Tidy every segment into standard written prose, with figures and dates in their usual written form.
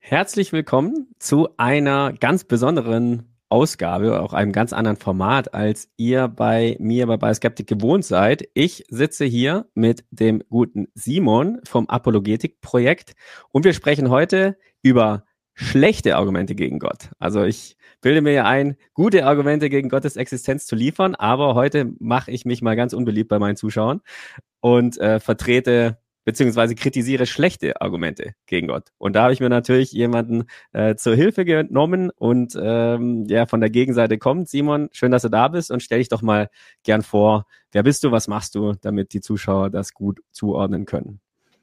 Herzlich willkommen zu einer ganz besonderen Ausgabe, auch einem ganz anderen Format, als ihr bei mir bei Skeptik gewohnt seid. Ich sitze hier mit dem guten Simon vom Apologetik-Projekt und wir sprechen heute über schlechte Argumente gegen Gott. Also ich bilde mir ja ein, gute Argumente gegen Gottes Existenz zu liefern, aber heute mache ich mich mal ganz unbeliebt bei meinen Zuschauern und vertrete beziehungsweise kritisiere schlechte Argumente gegen Gott. Und da habe ich mir natürlich jemanden zur Hilfe genommen und der von der Gegenseite kommt. Simon, schön, dass du da bist und stell dich doch mal gern vor. Wer bist du, was machst du, damit die Zuschauer das gut zuordnen können?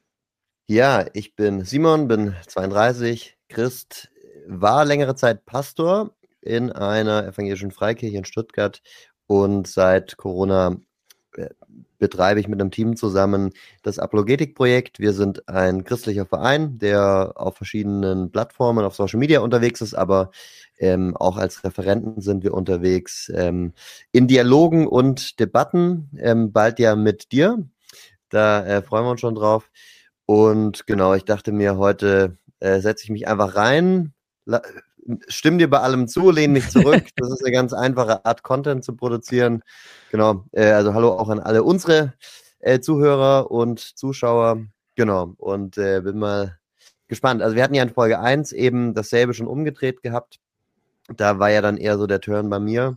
Ja, ich bin Simon, bin 32, Christ, war längere Zeit Pastor in einer evangelischen Freikirche in Stuttgart und seit Corona äh, betreibe ich mit einem Team zusammen das Apologetik-Projekt. Wir sind ein christlicher Verein, der auf verschiedenen Plattformen auf Social Media unterwegs ist, aber auch als Referenten sind wir unterwegs in Dialogen und Debatten, bald ja mit dir. Da freuen wir uns schon drauf. Und genau, ich dachte mir, heute setze ich mich einfach rein, stimme dir bei allem zu, lehne mich zurück. Das ist eine ganz einfache Art, Content zu produzieren. Genau, also hallo auch an alle unsere Zuhörer und Zuschauer. Genau, und bin mal gespannt. Also wir hatten ja in Folge 1 eben dasselbe schon umgedreht gehabt. Da war ja dann eher so der Turn bei mir,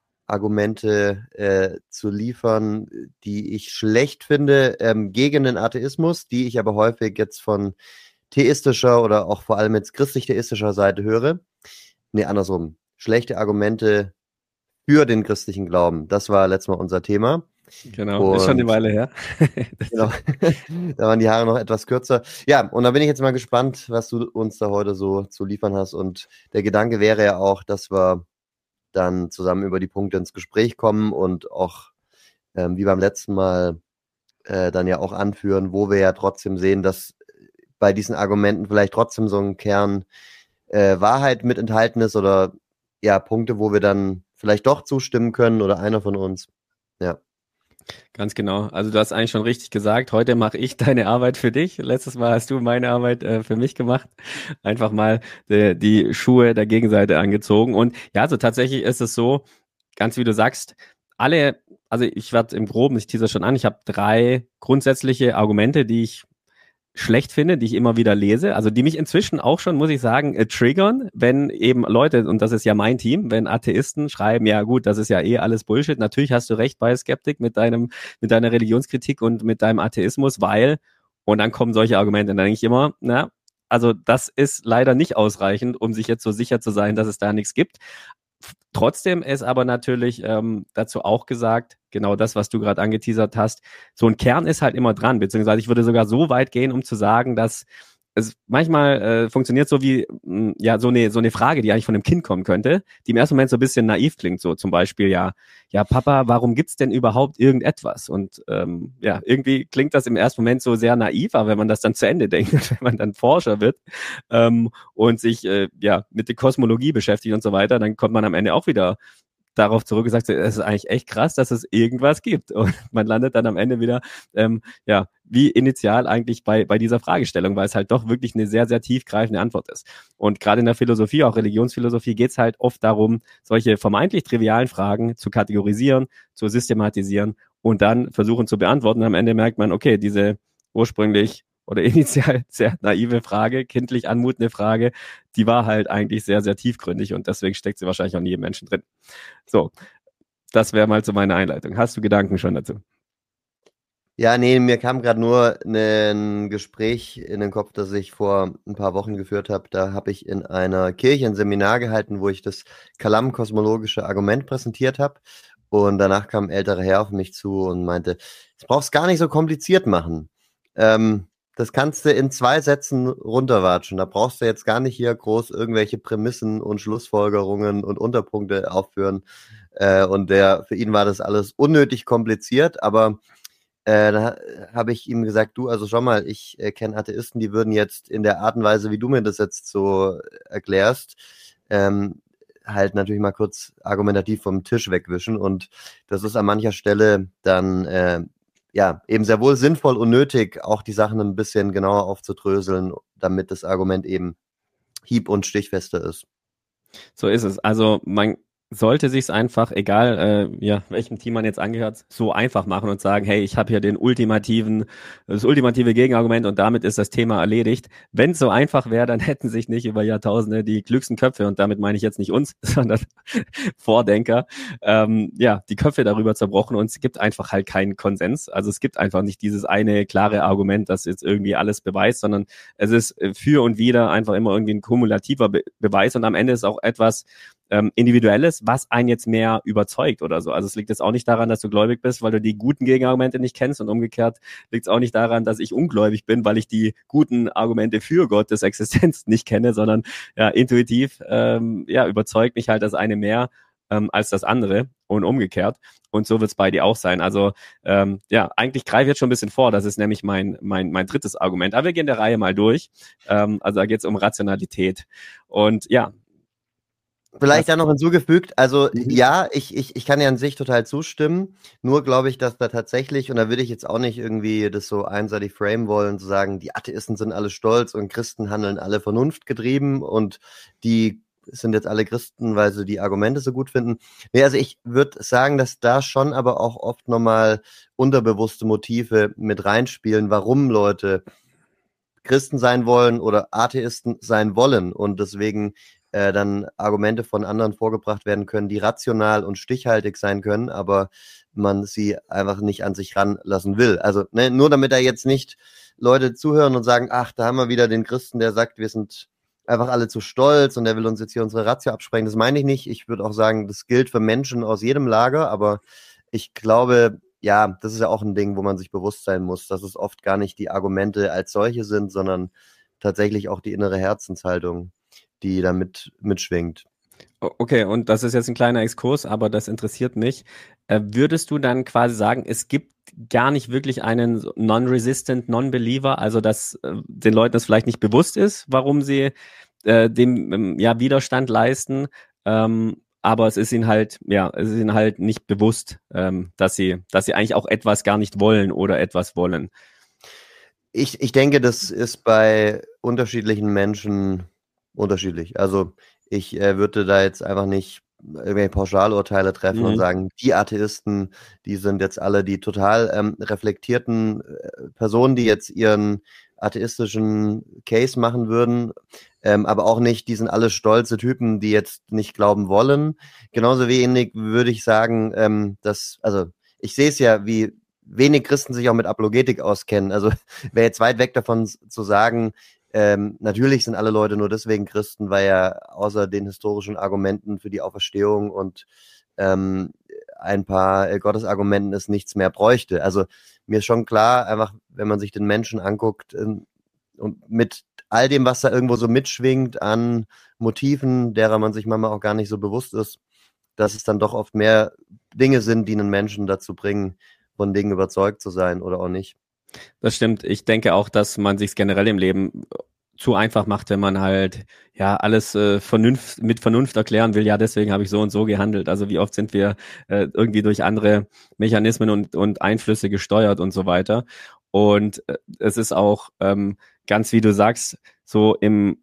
Argumente zu liefern, die ich schlecht finde, gegen den Atheismus, die ich aber häufig jetzt von theistischer oder auch vor allem jetzt christlich-theistischer Seite höre. Nee, andersrum. Schlechte Argumente für den christlichen Glauben. Das war letztes Mal unser Thema. Genau, ist schon eine Und Weile her. genau, da waren die Haare noch etwas kürzer. Ja, und da bin ich jetzt mal gespannt, was du uns da heute so zu liefern hast. Und der Gedanke wäre ja auch, dass wir dann zusammen über die Punkte ins Gespräch kommen und auch wie beim letzten Mal dann ja auch anführen, wo wir ja trotzdem sehen, dass bei diesen Argumenten vielleicht trotzdem so ein Kern Wahrheit mit enthalten ist oder ja, Punkte, wo wir dann vielleicht doch zustimmen können oder einer von uns. Ja. Ganz genau. Also du hast eigentlich schon richtig gesagt, heute mache ich deine Arbeit für dich. Letztes Mal hast du meine Arbeit für mich gemacht. Einfach mal die Schuhe der Gegenseite angezogen. Und ja, also tatsächlich ist es so, ganz wie du sagst, also ich werde im Groben, ich teaser schon an, ich habe 3 grundsätzliche Argumente, die ich schlecht finde, die ich immer wieder lese, also die mich inzwischen auch schon, muss ich sagen, triggern, wenn eben Leute, und das ist ja mein Team, wenn Atheisten schreiben, ja gut, das ist ja eh alles Bullshit. Natürlich hast du recht bei Skeptik mit deiner Religionskritik und mit deinem Atheismus, weil, und dann kommen solche Argumente, und dann denke ich immer, na, also das ist leider nicht ausreichend, um sich jetzt so sicher zu sein, dass es da nichts gibt. Trotzdem ist aber natürlich dazu auch gesagt, genau das, was du gerade angeteasert hast, so ein Kern ist halt immer dran, beziehungsweise ich würde sogar so weit gehen, um zu sagen, dass es manchmal funktioniert so wie ja so eine Frage, die eigentlich von einem Kind kommen könnte, die im ersten Moment so ein bisschen naiv klingt, so zum Beispiel ja Papa, warum gibt's denn überhaupt irgendetwas? Und ja, irgendwie klingt das im ersten Moment so sehr naiv, aber wenn man das dann zu Ende denkt, wenn man dann Forscher wird und sich ja mit der Kosmologie beschäftigt und so weiter, dann kommt man am Ende auch wieder darauf zurück und sagt, es ist eigentlich echt krass, dass es irgendwas gibt. Und man landet dann am Ende wieder, ja, wie initial eigentlich bei dieser Fragestellung, weil es halt doch wirklich eine sehr, sehr tiefgreifende Antwort ist. Und gerade in der Philosophie, auch Religionsphilosophie, geht es halt oft darum, solche vermeintlich trivialen Fragen zu kategorisieren, zu systematisieren und dann versuchen zu beantworten. Am Ende merkt man, okay, diese ursprünglich oder initial sehr naive Frage, kindlich anmutende Frage, die war halt eigentlich sehr, sehr tiefgründig und deswegen steckt sie wahrscheinlich auch in jedem Menschen drin. So, das wäre mal so meine Einleitung. Hast du Gedanken schon dazu? Ja, nee, mir kam gerade nur ein Gespräch in den Kopf, das ich vor ein paar Wochen geführt habe. Da habe ich in einer Kirche ein Seminar gehalten, wo ich das Kalam-kosmologische Argument präsentiert habe. Und danach kam ein älterer Herr auf mich zu und meinte, das brauchst gar nicht so kompliziert machen. Das kannst du in 2 Sätzen runterwatschen. Da brauchst du jetzt gar nicht hier groß irgendwelche Prämissen und Schlussfolgerungen und Unterpunkte aufführen. Und für ihn war das alles unnötig kompliziert, aber da habe ich ihm gesagt, du, also schau mal, ich kenne Atheisten, die würden jetzt in der Art und Weise, wie du mir das jetzt so erklärst, halt natürlich mal kurz argumentativ vom Tisch wegwischen. Und das ist an mancher Stelle dann ja eben sehr wohl sinnvoll und nötig, auch die Sachen ein bisschen genauer aufzudröseln, damit das Argument eben hieb- und stichfester ist. So ist es. Also man sollte sich's einfach, egal welchem Team man jetzt angehört, so einfach machen und sagen, hey, ich habe hier das ultimative Gegenargument und damit ist das Thema erledigt. Wenn es so einfach wäre, dann hätten sich nicht über Jahrtausende die klügsten Köpfe, und damit meine ich jetzt nicht uns, sondern Vordenker, die Köpfe darüber zerbrochen, und es gibt einfach halt keinen Konsens. Also es gibt einfach nicht dieses eine klare Argument, das jetzt irgendwie alles beweist, sondern es ist für und wider einfach immer irgendwie ein kumulativer Beweis, und am Ende ist auch etwas Individuelles, was einen jetzt mehr überzeugt oder so. Also es liegt jetzt auch nicht daran, dass du gläubig bist, weil du die guten Gegenargumente nicht kennst, und umgekehrt liegt es auch nicht daran, dass ich ungläubig bin, weil ich die guten Argumente für Gottes Existenz nicht kenne, sondern intuitiv überzeugt mich halt das eine mehr als das andere und umgekehrt. Und so wird es bei dir auch sein. Also eigentlich greife ich jetzt schon ein bisschen vor. Das ist nämlich mein drittes Argument. Aber wir gehen der Reihe mal durch. Also da geht es um Rationalität. Und ja, Vielleicht da noch hinzugefügt, also ja, ich kann ja an sich total zustimmen, nur glaube ich, dass da tatsächlich, und da würde ich jetzt auch nicht irgendwie das so einseitig framen wollen, zu sagen, die Atheisten sind alle stolz und Christen handeln alle vernunftgetrieben und die sind jetzt alle Christen, weil sie die Argumente so gut finden. Nee, also ich würde sagen, dass da schon aber auch oft nochmal unterbewusste Motive mit reinspielen, warum Leute Christen sein wollen oder Atheisten sein wollen und deswegen dann Argumente von anderen vorgebracht werden können, die rational und stichhaltig sein können, aber man sie einfach nicht an sich ranlassen will. Also nur damit da jetzt nicht Leute zuhören und sagen, ach, da haben wir wieder den Christen, der sagt, wir sind einfach alle zu stolz und der will uns jetzt hier unsere Ratio absprechen. Das meine ich nicht. Ich würde auch sagen, das gilt für Menschen aus jedem Lager, aber ich glaube, ja, das ist ja auch ein Ding, wo man sich bewusst sein muss, dass es oft gar nicht die Argumente als solche sind, sondern tatsächlich auch die innere Herzenshaltung, die da mitschwingt. Okay, und das ist jetzt ein kleiner Exkurs, aber das interessiert mich. Würdest du dann quasi sagen, es gibt gar nicht wirklich einen non-resistant Non-Believer, also dass den Leuten das vielleicht nicht bewusst ist, warum sie dem Widerstand leisten, aber es ist ihnen halt nicht bewusst, dass sie eigentlich auch etwas gar nicht wollen oder etwas wollen. Ich denke, das ist bei unterschiedlichen Menschen unterschiedlich. Also ich würde da jetzt einfach nicht irgendwelche Pauschalurteile treffen und sagen, die Atheisten, die sind jetzt alle die total reflektierten Personen, die jetzt ihren atheistischen Case machen würden, aber auch nicht, die sind alle stolze Typen, die jetzt nicht glauben wollen. Genauso wenig würde ich sagen, also ich sehe es ja, wie wenig Christen sich auch mit Apologetik auskennen. Also wäre jetzt weit weg davon zu sagen, natürlich sind alle Leute nur deswegen Christen, weil er außer den historischen Argumenten für die Auferstehung und ein paar Gottesargumenten es nichts mehr bräuchte. Also mir ist schon klar, einfach, wenn man sich den Menschen anguckt und mit all dem, was da irgendwo so mitschwingt an Motiven, derer man sich manchmal auch gar nicht so bewusst ist, dass es dann doch oft mehr Dinge sind, die einen Menschen dazu bringen, von Dingen überzeugt zu sein oder auch nicht. Das stimmt. Ich denke auch, dass man sich generell im Leben zu einfach macht, wenn man halt alles mit Vernunft erklären will. Ja, deswegen habe ich so und so gehandelt. Also wie oft sind wir irgendwie durch andere Mechanismen und Einflüsse gesteuert und so weiter. Und es ist auch ganz, wie du sagst, so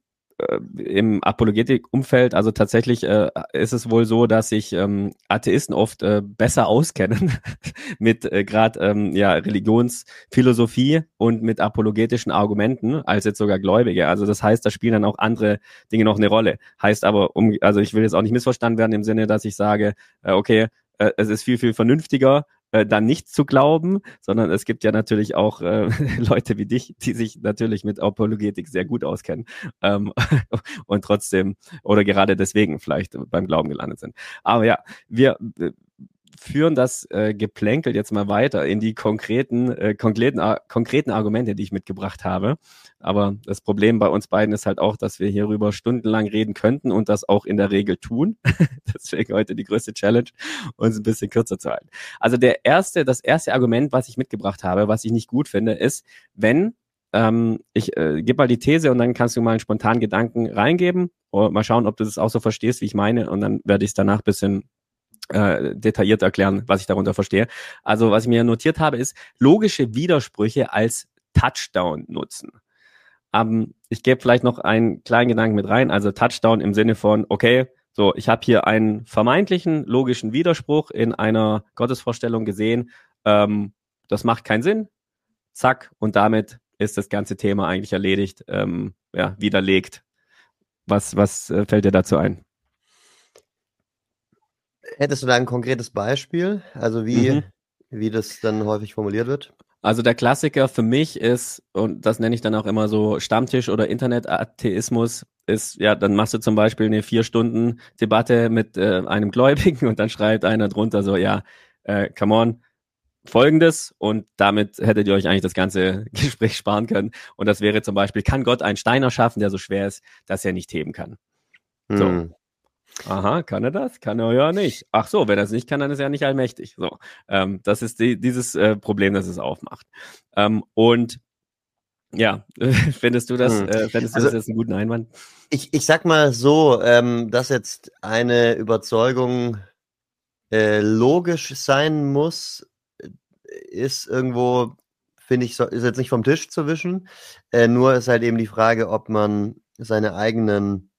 im Apologetik-Umfeld, also tatsächlich ist es wohl so, dass sich Atheisten oft besser auskennen mit gerade Religionsphilosophie und mit apologetischen Argumenten als jetzt sogar Gläubige. Also das heißt, da spielen dann auch andere Dinge noch eine Rolle. Heißt aber, also ich will jetzt auch nicht missverstanden werden im Sinne, dass ich sage, es ist viel, viel vernünftiger, dann nicht zu glauben, sondern es gibt ja natürlich auch Leute wie dich, die sich natürlich mit Apologetik sehr gut auskennen und trotzdem oder gerade deswegen vielleicht beim Glauben gelandet sind. Aber ja, wir führen das Geplänkel jetzt mal weiter in die konkreten Argumente, die ich mitgebracht habe. Aber das Problem bei uns beiden ist halt auch, dass wir hierüber stundenlang reden könnten und das auch in der Regel tun. Deswegen heute die größte Challenge, uns ein bisschen kürzer zu halten. Also das erste Argument, was ich mitgebracht habe, was ich nicht gut finde, ist, wenn ich gebe mal die These und dann kannst du mal einen spontanen Gedanken reingeben und mal schauen, ob du das auch so verstehst, wie ich meine, und dann werde ich es danach ein bisschen detailliert erklären, was ich darunter verstehe. Also was ich mir notiert habe, ist logische Widersprüche als Touchdown nutzen. ich gebe vielleicht noch einen kleinen Gedanken mit rein, also Touchdown im Sinne von, okay, so, ich habe hier einen vermeintlichen logischen Widerspruch in einer Gottesvorstellung gesehen, das macht keinen Sinn, zack, und damit ist das ganze Thema eigentlich erledigt, widerlegt. Was fällt dir dazu ein? Hättest du da ein konkretes Beispiel? Also wie das dann häufig formuliert wird? Also der Klassiker für mich ist, und das nenne ich dann auch immer so Stammtisch- oder Internetatheismus, ist, ja, dann machst du zum Beispiel eine 4-Stunden-Debatte mit einem Gläubigen und dann schreibt einer drunter so, ja, come on, Folgendes, und damit hättet ihr euch eigentlich das ganze Gespräch sparen können. Und das wäre zum Beispiel, kann Gott einen Stein erschaffen, der so schwer ist, dass er nicht heben kann? So. Aha, kann er das? Kann er ja nicht. Ach so, wenn er es nicht kann, dann ist er nicht allmächtig. So, das ist dieses Problem, das es aufmacht. Und ja, findest du das jetzt einen guten Einwand? Ich sag mal so, dass jetzt eine Überzeugung logisch sein muss, ist irgendwo, finde ich, ist jetzt nicht vom Tisch zu wischen. Nur ist halt eben die Frage, ob man seine eigenen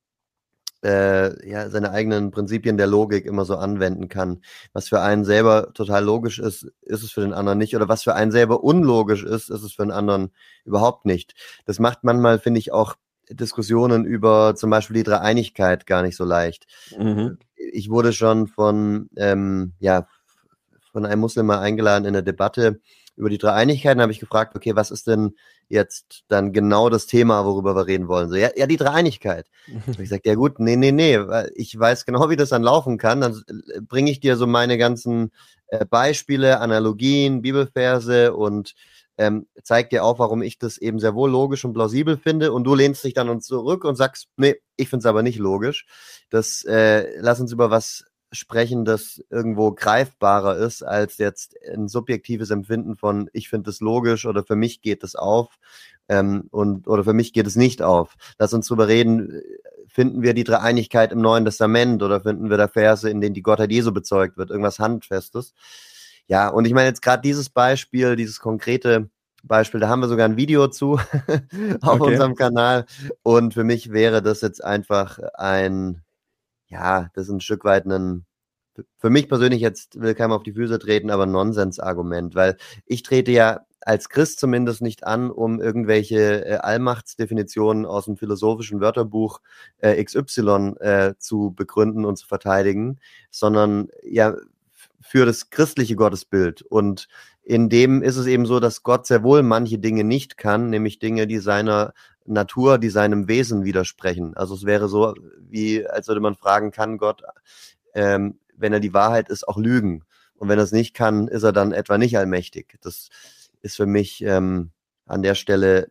Prinzipien der Logik immer so anwenden kann. Was für einen selber total logisch ist, ist es für den anderen nicht. Oder was für einen selber unlogisch ist es für den anderen überhaupt nicht. Das macht manchmal, finde ich, auch Diskussionen über zum Beispiel die Dreieinigkeit gar nicht so leicht. Ich wurde schon von einem Muslim mal eingeladen in eine Debatte über die Dreieinigkeit, und habe ich gefragt, okay, was ist denn jetzt dann genau das Thema, worüber wir reden wollen? So, ja, die Dreieinigkeit. Habe ich gesagt, ja gut, nee, weil ich weiß genau, wie das dann laufen kann. Dann bringe ich dir so meine ganzen Beispiele, Analogien, Bibelverse und zeig dir auch, warum ich das eben sehr wohl logisch und plausibel finde, und du lehnst dich dann zurück und sagst, nee, ich finde es aber nicht logisch. Lass uns über was sprechen, das irgendwo greifbarer ist als jetzt ein subjektives Empfinden von, ich finde es logisch oder für mich geht es auf oder für mich geht es nicht auf. Lass uns drüber reden, finden wir die Dreieinigkeit im Neuen Testament oder finden wir da Verse, in denen die Gottheit Jesu bezeugt wird, irgendwas Handfestes. Ja, und ich meine jetzt gerade dieses Beispiel, dieses konkrete Beispiel, da haben wir sogar ein Video zu auf unserem Kanal, und für mich wäre das jetzt einfach das ist ein Stück weit für mich persönlich, jetzt will keiner auf die Füße treten, aber ein Nonsensargument, weil ich trete ja als Christ zumindest nicht an, um irgendwelche Allmachtsdefinitionen aus dem philosophischen Wörterbuch XY zu begründen und zu verteidigen, sondern ja für das christliche Gottesbild. Und in dem ist es eben so, dass Gott sehr wohl manche Dinge nicht kann, nämlich Dinge, die seiner Natur, die seinem Wesen widersprechen. Also es wäre so, als würde man fragen, kann Gott, wenn er die Wahrheit ist, auch lügen? Und wenn er es nicht kann, ist er dann etwa nicht allmächtig? Das ist für mich an der Stelle,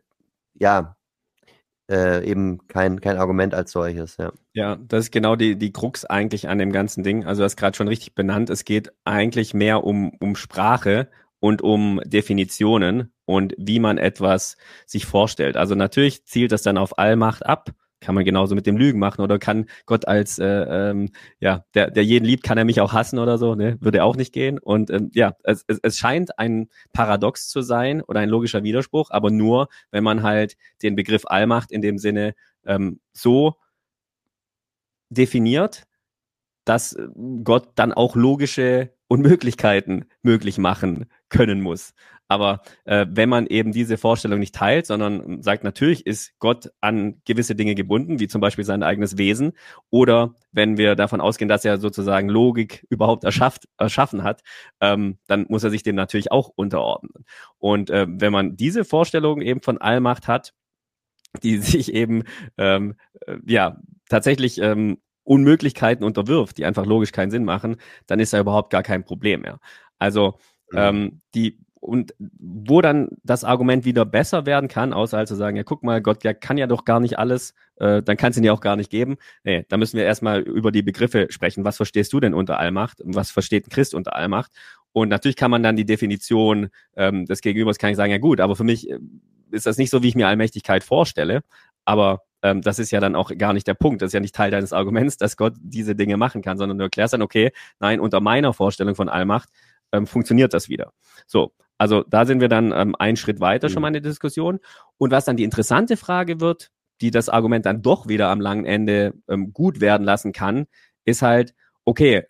eben kein Argument als solches, ja. Ja, das ist genau die Krux eigentlich an dem ganzen Ding. Also du hast gerade schon richtig benannt, es geht eigentlich mehr um Sprache und um Definitionen und wie man etwas sich vorstellt. Also natürlich zielt das dann auf Allmacht ab. Kann man genauso mit dem Lügen machen, oder kann Gott als der jeden liebt, kann er mich auch hassen oder so, ne? Würde auch nicht gehen. Und es scheint ein Paradox zu sein oder ein logischer Widerspruch, aber nur, wenn man halt den Begriff Allmacht in dem Sinne so definiert, dass Gott dann auch logische Unmöglichkeiten möglich machen können muss. Aber wenn man eben diese Vorstellung nicht teilt, sondern sagt, natürlich ist Gott an gewisse Dinge gebunden, wie zum Beispiel sein eigenes Wesen, oder wenn wir davon ausgehen, dass er sozusagen Logik überhaupt erschaffen hat, dann muss er sich dem natürlich auch unterordnen. Und wenn man diese Vorstellung eben von Allmacht hat, die sich eben tatsächlich Unmöglichkeiten unterwirft, die einfach logisch keinen Sinn machen, dann ist da überhaupt gar kein Problem mehr. Also und wo dann das Argument wieder besser werden kann, außer halt zu sagen, ja guck mal, Gott kann ja doch gar nicht alles, dann kann es ihn ja auch gar nicht geben. Nee, da müssen wir erstmal über die Begriffe sprechen. Was verstehst du denn unter Allmacht? Was versteht ein Christ unter Allmacht? Und natürlich kann man dann die Definition des Gegenübers, kann ich sagen, ja gut, aber für mich ist das nicht so, wie ich mir Allmächtigkeit vorstelle, aber das ist ja dann auch gar nicht der Punkt. Das ist ja nicht Teil deines Arguments, dass Gott diese Dinge machen kann, sondern du erklärst dann, okay, nein, unter meiner Vorstellung von Allmacht funktioniert das wieder. So, Also da sind wir dann einen Schritt weiter schon mal in der Diskussion. Und was dann die interessante Frage wird, die das Argument dann doch wieder am langen Ende gut werden lassen kann, ist halt, okay,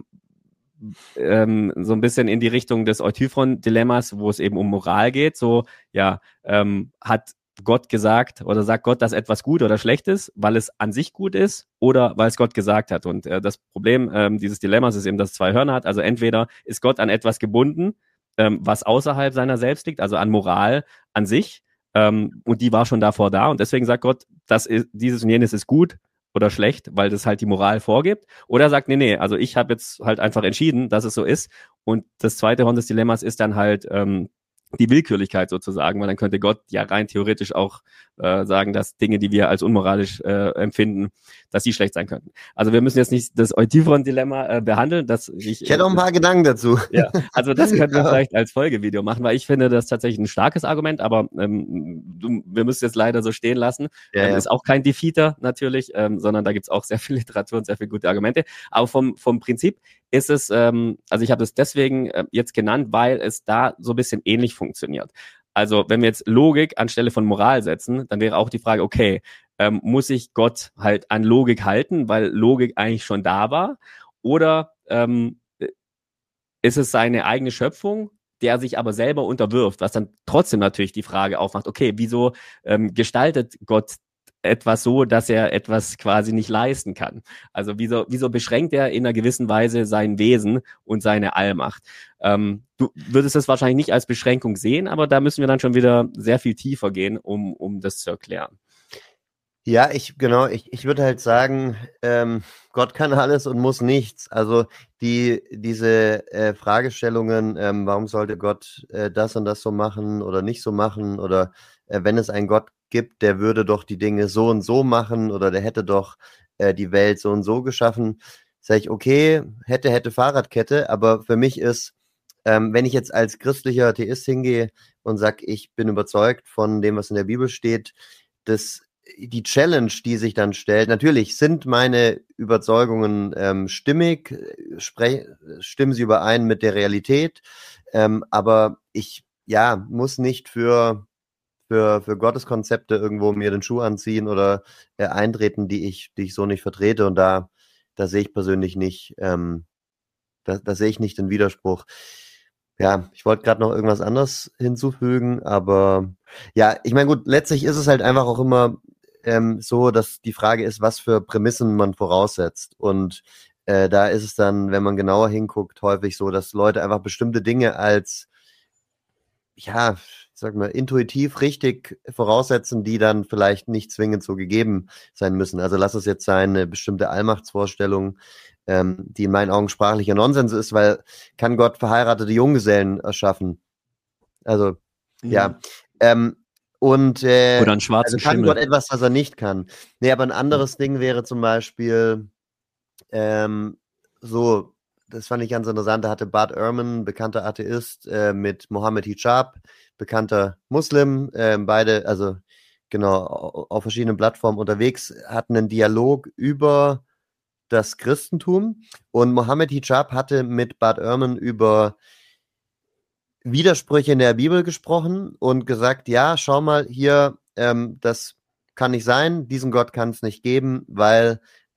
so ein bisschen in die Richtung des Eutyphron-Dilemmas, wo es eben um Moral geht, so, ja, hat Gott gesagt oder sagt Gott, dass etwas gut oder schlecht ist, weil es an sich gut ist oder weil es Gott gesagt hat. Und das Problem dieses Dilemmas ist eben, dass es zwei Hörner hat. Also entweder ist Gott an etwas gebunden, was außerhalb seiner selbst liegt, also an Moral an sich, und die war schon davor da. Und deswegen sagt Gott, dieses und jenes ist gut oder schlecht, weil das halt die Moral vorgibt. Oder er sagt, nee, also ich habe jetzt halt einfach entschieden, dass es so ist. Und das zweite Horn des Dilemmas ist dann halt die Willkürlichkeit sozusagen, weil dann könnte Gott ja rein theoretisch auch sagen, dass Dinge, die wir als unmoralisch empfinden, dass die schlecht sein könnten. Also wir müssen jetzt nicht das Eutyphron-Dilemma behandeln. Ich hätte auch ein paar Gedanken dazu. Ja, also das könnten wir vielleicht als Folgevideo machen, weil ich finde das tatsächlich ein starkes Argument, aber wir müssen es leider so stehen lassen. Ja. Ist auch kein Defeater natürlich, sondern da gibt's auch sehr viel Literatur und sehr viele gute Argumente. Aber vom Prinzip ist es, also ich habe es deswegen jetzt genannt, weil es da so ein bisschen ähnlich funktioniert. Also wenn wir jetzt Logik anstelle von Moral setzen, dann wäre auch die Frage, okay, muss ich Gott halt an Logik halten, weil Logik eigentlich schon da war? Oder ist es seine eigene Schöpfung, der sich aber selber unterwirft, was dann trotzdem natürlich die Frage aufmacht, okay, wieso gestaltet Gott etwas so, dass er etwas quasi nicht leisten kann? Also wieso beschränkt er in einer gewissen Weise sein Wesen und seine Allmacht? Du würdest das wahrscheinlich nicht als Beschränkung sehen, aber da müssen wir dann schon wieder sehr viel tiefer gehen, um das zu erklären. Ja, ich würde halt sagen, Gott kann alles und muss nichts. Also diese Fragestellungen, warum sollte Gott das und das so machen oder nicht so machen, oder wenn es einen Gott gibt, der würde doch die Dinge so und so machen, oder der hätte doch die Welt so und so geschaffen, sage ich, okay, hätte Fahrradkette, aber für mich ist, wenn ich jetzt als christlicher Atheist hingehe und sage, ich bin überzeugt von dem, was in der Bibel steht, die Challenge, die sich dann stellt, natürlich sind meine Überzeugungen stimmig, stimmen sie überein mit der Realität, aber ich muss nicht für Gotteskonzepte irgendwo mir den Schuh anziehen oder eintreten, die ich so nicht vertrete, und da sehe ich persönlich nicht, da sehe ich nicht den Widerspruch. Ja, ich wollte gerade noch irgendwas anderes hinzufügen, aber ja, ich meine, gut, letztlich ist es halt einfach auch immer so, dass die Frage ist, was für Prämissen man voraussetzt. Und da ist es dann, wenn man genauer hinguckt, häufig so, dass Leute einfach bestimmte Dinge als, ja, ich sag mal, intuitiv richtig voraussetzen, die dann vielleicht nicht zwingend so gegeben sein müssen. Also lass es jetzt sein, eine bestimmte Allmachtsvorstellung, die in meinen Augen sprachlicher Nonsens ist, weil kann Gott verheiratete Junggesellen erschaffen? Also, ja. Oder einen schwarzen also kann Schimmel. Gott etwas, was er nicht kann? Nee, aber ein anderes Ding wäre zum Beispiel so, das fand ich ganz interessant, da hatte Bart Ehrman, bekannter Atheist, mit Mohammed Hijab, bekannter Muslim, beide, also genau, auf verschiedenen Plattformen unterwegs, hatten einen Dialog über das Christentum, und Mohammed Hijab hatte mit Bart Ehrman über Widersprüche in der Bibel gesprochen und gesagt, ja, schau mal hier, das kann nicht sein, diesen Gott kann es nicht geben, weil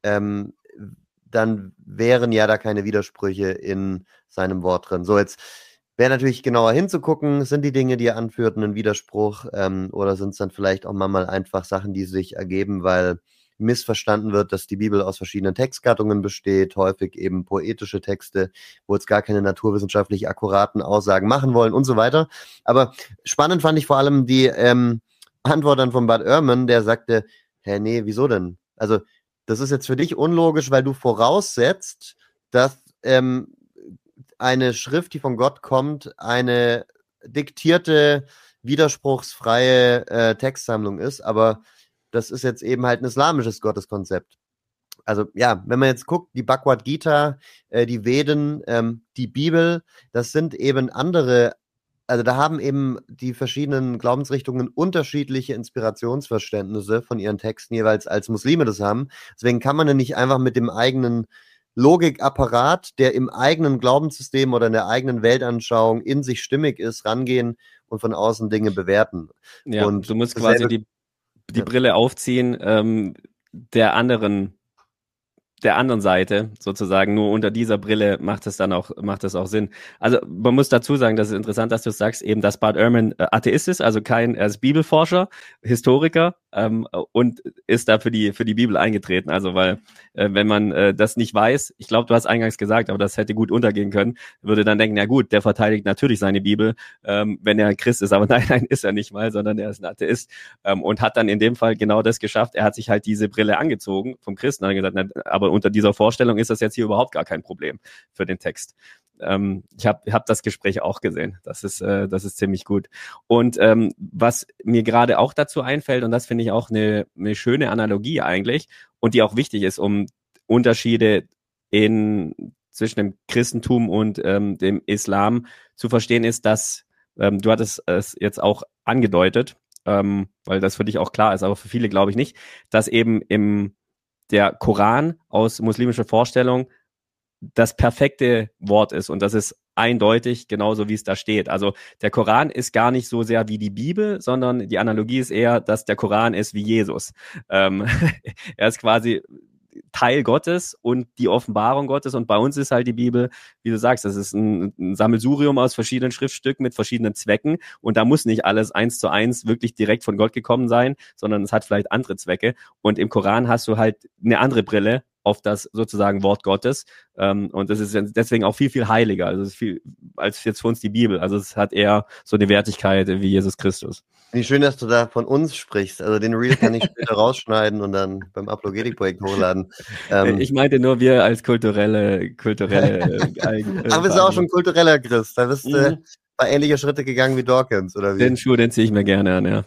dann wären ja da keine Widersprüche in seinem Wort drin. So, jetzt wäre natürlich genauer hinzugucken, sind die Dinge, die er anführt, ein Widerspruch, oder sind es dann vielleicht auch mal einfach Sachen, die sich ergeben, weil missverstanden wird, dass die Bibel aus verschiedenen Textgattungen besteht, häufig eben poetische Texte, wo jetzt gar keine naturwissenschaftlich akkuraten Aussagen machen wollen und so weiter. Aber spannend fand ich vor allem die Antwort dann von Bart Ehrman, der sagte, hä, nee, wieso denn? Also das ist jetzt für dich unlogisch, weil du voraussetzt, dass eine Schrift, die von Gott kommt, eine diktierte, widerspruchsfreie Textsammlung ist, aber das ist jetzt eben halt ein islamisches Gotteskonzept. Also ja, wenn man jetzt guckt, die Bhagavad Gita, die Veden, die Bibel, das sind eben andere, also da haben eben die verschiedenen Glaubensrichtungen unterschiedliche Inspirationsverständnisse von ihren Texten jeweils als Muslime das haben. Deswegen kann man ja nicht einfach mit dem eigenen Logikapparat, der im eigenen Glaubenssystem oder in der eigenen Weltanschauung in sich stimmig ist, rangehen und von außen Dinge bewerten. Ja, Und du musst quasi dasselbe, die ja. Brille aufziehen, der anderen Seite sozusagen. Nur unter dieser Brille macht es auch Sinn. Also man muss dazu sagen, das ist interessant, dass du sagst, eben, dass Bart Ehrman Atheist ist, also er ist Bibelforscher, Historiker, und ist da für die Bibel eingetreten. Also weil wenn man das nicht weiß, ich glaube, du hast eingangs gesagt, aber das hätte gut untergehen können, würde dann denken, ja gut, der verteidigt natürlich seine Bibel, wenn er ein Christ ist. Aber nein, ist er nicht mal, sondern er ist ein Atheist, und hat dann in dem Fall genau das geschafft. Er hat sich halt diese Brille angezogen vom Christen und hat gesagt, na, aber unter dieser Vorstellung ist das jetzt hier überhaupt gar kein Problem für den Text. Ich hab das Gespräch auch gesehen. Das ist ziemlich gut. Und was mir gerade auch dazu einfällt, und das finde ich auch eine schöne Analogie eigentlich, und die auch wichtig ist, um Unterschiede zwischen dem Christentum und dem Islam zu verstehen, ist, dass du hattest es jetzt auch angedeutet, weil das für dich auch klar ist, aber für viele glaube ich nicht, dass eben der Koran aus muslimischer Vorstellung das perfekte Wort ist, und das ist eindeutig genauso, wie es da steht. Also der Koran ist gar nicht so sehr wie die Bibel, sondern die Analogie ist eher, dass der Koran ist wie Jesus. Er ist quasi Teil Gottes und die Offenbarung Gottes, und bei uns ist halt die Bibel, wie du sagst, das ist ein Sammelsurium aus verschiedenen Schriftstücken mit verschiedenen Zwecken, und da muss nicht alles 1:1 wirklich direkt von Gott gekommen sein, sondern es hat vielleicht andere Zwecke, und im Koran hast du halt eine andere Brille auf das sozusagen Wort Gottes, und das ist deswegen auch viel, viel heiliger, also es ist viel als jetzt für uns die Bibel, also es hat eher so eine Wertigkeit wie Jesus Christus. Wie schön, dass du da von uns sprichst. Also den Reel kann ich später rausschneiden und dann beim Apologetik-Projekt hochladen. Ich meinte nur wir als kulturelle Ach, bist du auch schon kultureller Christ? Da bist du ein paar ähnliche Schritte gegangen wie Dawkins, oder wie? Den Schuh, den ziehe ich mir gerne an, ja.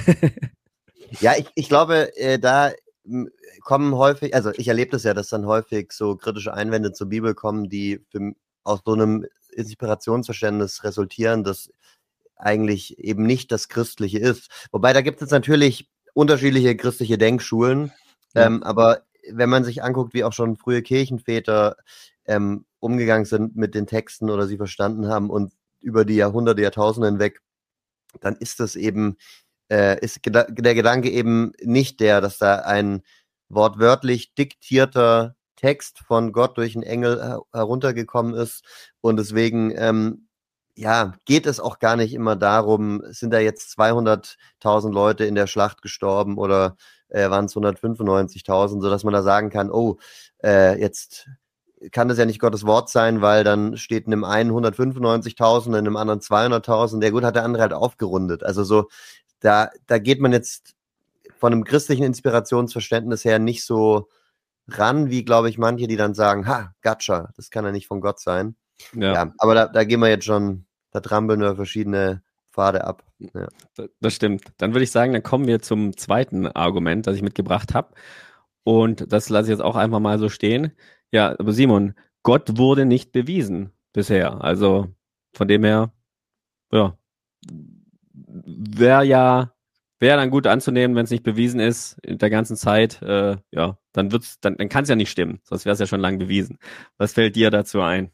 Ja, ich glaube, da kommen häufig, also ich erlebe das ja, dass dann häufig so kritische Einwände zur Bibel kommen, die aus so einem Inspirationsverständnis resultieren, das eigentlich eben nicht das Christliche ist. Wobei, da gibt es natürlich unterschiedliche christliche Denkschulen, Ja. aber wenn man sich anguckt, wie auch schon frühe Kirchenväter umgegangen sind mit den Texten oder sie verstanden haben und über die Jahrhunderte, Jahrtausende hinweg, dann ist das eben, ist der Gedanke eben nicht der, dass da ein wortwörtlich diktierter Text von Gott durch einen Engel heruntergekommen ist, und deswegen ja, geht es auch gar nicht immer darum, sind da jetzt 200.000 Leute in der Schlacht gestorben oder waren es 195.000, sodass man da sagen kann, oh, jetzt kann das ja nicht Gottes Wort sein, weil dann steht in dem einen 195.000, in dem anderen 200.000. Der gut hat der andere halt aufgerundet. Also so, da geht man jetzt von einem christlichen Inspirationsverständnis her nicht so ran, wie, glaube ich, manche, die dann sagen, ha, gotcha, das kann ja nicht von Gott sein. Ja, aber da gehen wir jetzt schon, da trampeln wir verschiedene Pfade ab. Ja. Das stimmt. Dann würde ich sagen, dann kommen wir zum zweiten Argument, das ich mitgebracht habe. Und das lasse ich jetzt auch einfach mal so stehen. Ja, aber Simon, Gott wurde nicht bewiesen bisher. Also von dem her, ja, wäre dann gut anzunehmen, wenn es nicht bewiesen ist in der ganzen Zeit. Ja, dann kann es ja nicht stimmen. Sonst wäre es ja schon lange bewiesen. Was fällt dir dazu ein?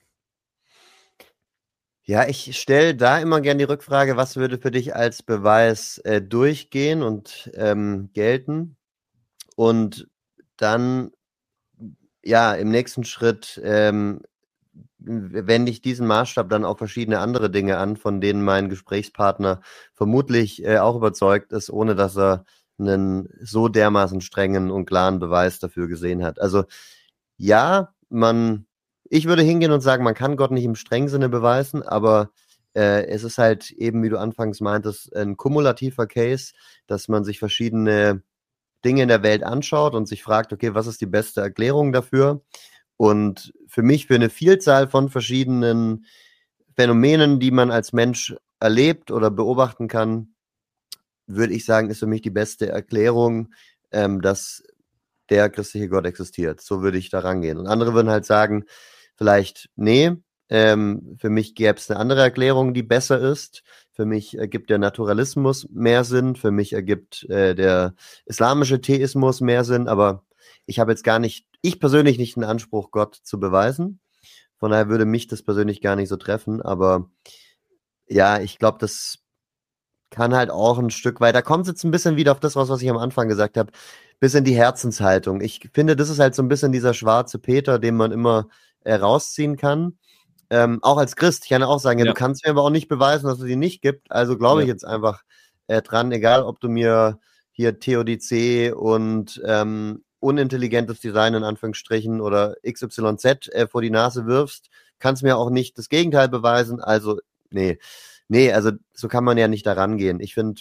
Ja, ich stelle da immer gern die Rückfrage, was würde für dich als Beweis durchgehen und gelten? Und dann, ja, im nächsten Schritt wende ich diesen Maßstab dann auf verschiedene andere Dinge an, von denen mein Gesprächspartner vermutlich auch überzeugt ist, ohne dass er einen so dermaßen strengen und klaren Beweis dafür gesehen hat. Also ja, ich würde hingehen und sagen, man kann Gott nicht im strengen Sinne beweisen, aber es ist halt eben, wie du anfangs meintest, ein kumulativer Case, dass man sich verschiedene Dinge in der Welt anschaut und sich fragt, okay, was ist die beste Erklärung dafür? Und für mich, für eine Vielzahl von verschiedenen Phänomenen, die man als Mensch erlebt oder beobachten kann, würde ich sagen, ist für mich die beste Erklärung, dass der christliche Gott existiert. So würde ich da rangehen. Und andere würden halt sagen, vielleicht, nee, für mich gäbe es eine andere Erklärung, die besser ist. Für mich ergibt der Naturalismus mehr Sinn. Für mich ergibt der islamische Theismus mehr Sinn. Aber ich habe jetzt ich persönlich nicht den Anspruch, Gott zu beweisen. Von daher würde mich das persönlich gar nicht so treffen, aber ja, ich glaube, das kann halt auch ein Stück weit, da kommt es jetzt ein bisschen wieder auf das raus, was ich am Anfang gesagt habe, bisschen die Herzenshaltung. Ich finde, das ist halt so ein bisschen dieser schwarze Peter, den man immer rausziehen kann. Auch als Christ, ich kann auch sagen, ja, du kannst mir aber auch nicht beweisen, dass es die nicht gibt, also glaube ich jetzt einfach dran, egal ob du mir hier TODC und unintelligentes Design in Anführungsstrichen oder XYZ vor die Nase wirfst, kannst mir auch nicht das Gegenteil beweisen, also nee, also so kann man ja nicht da rangehen. Ich finde,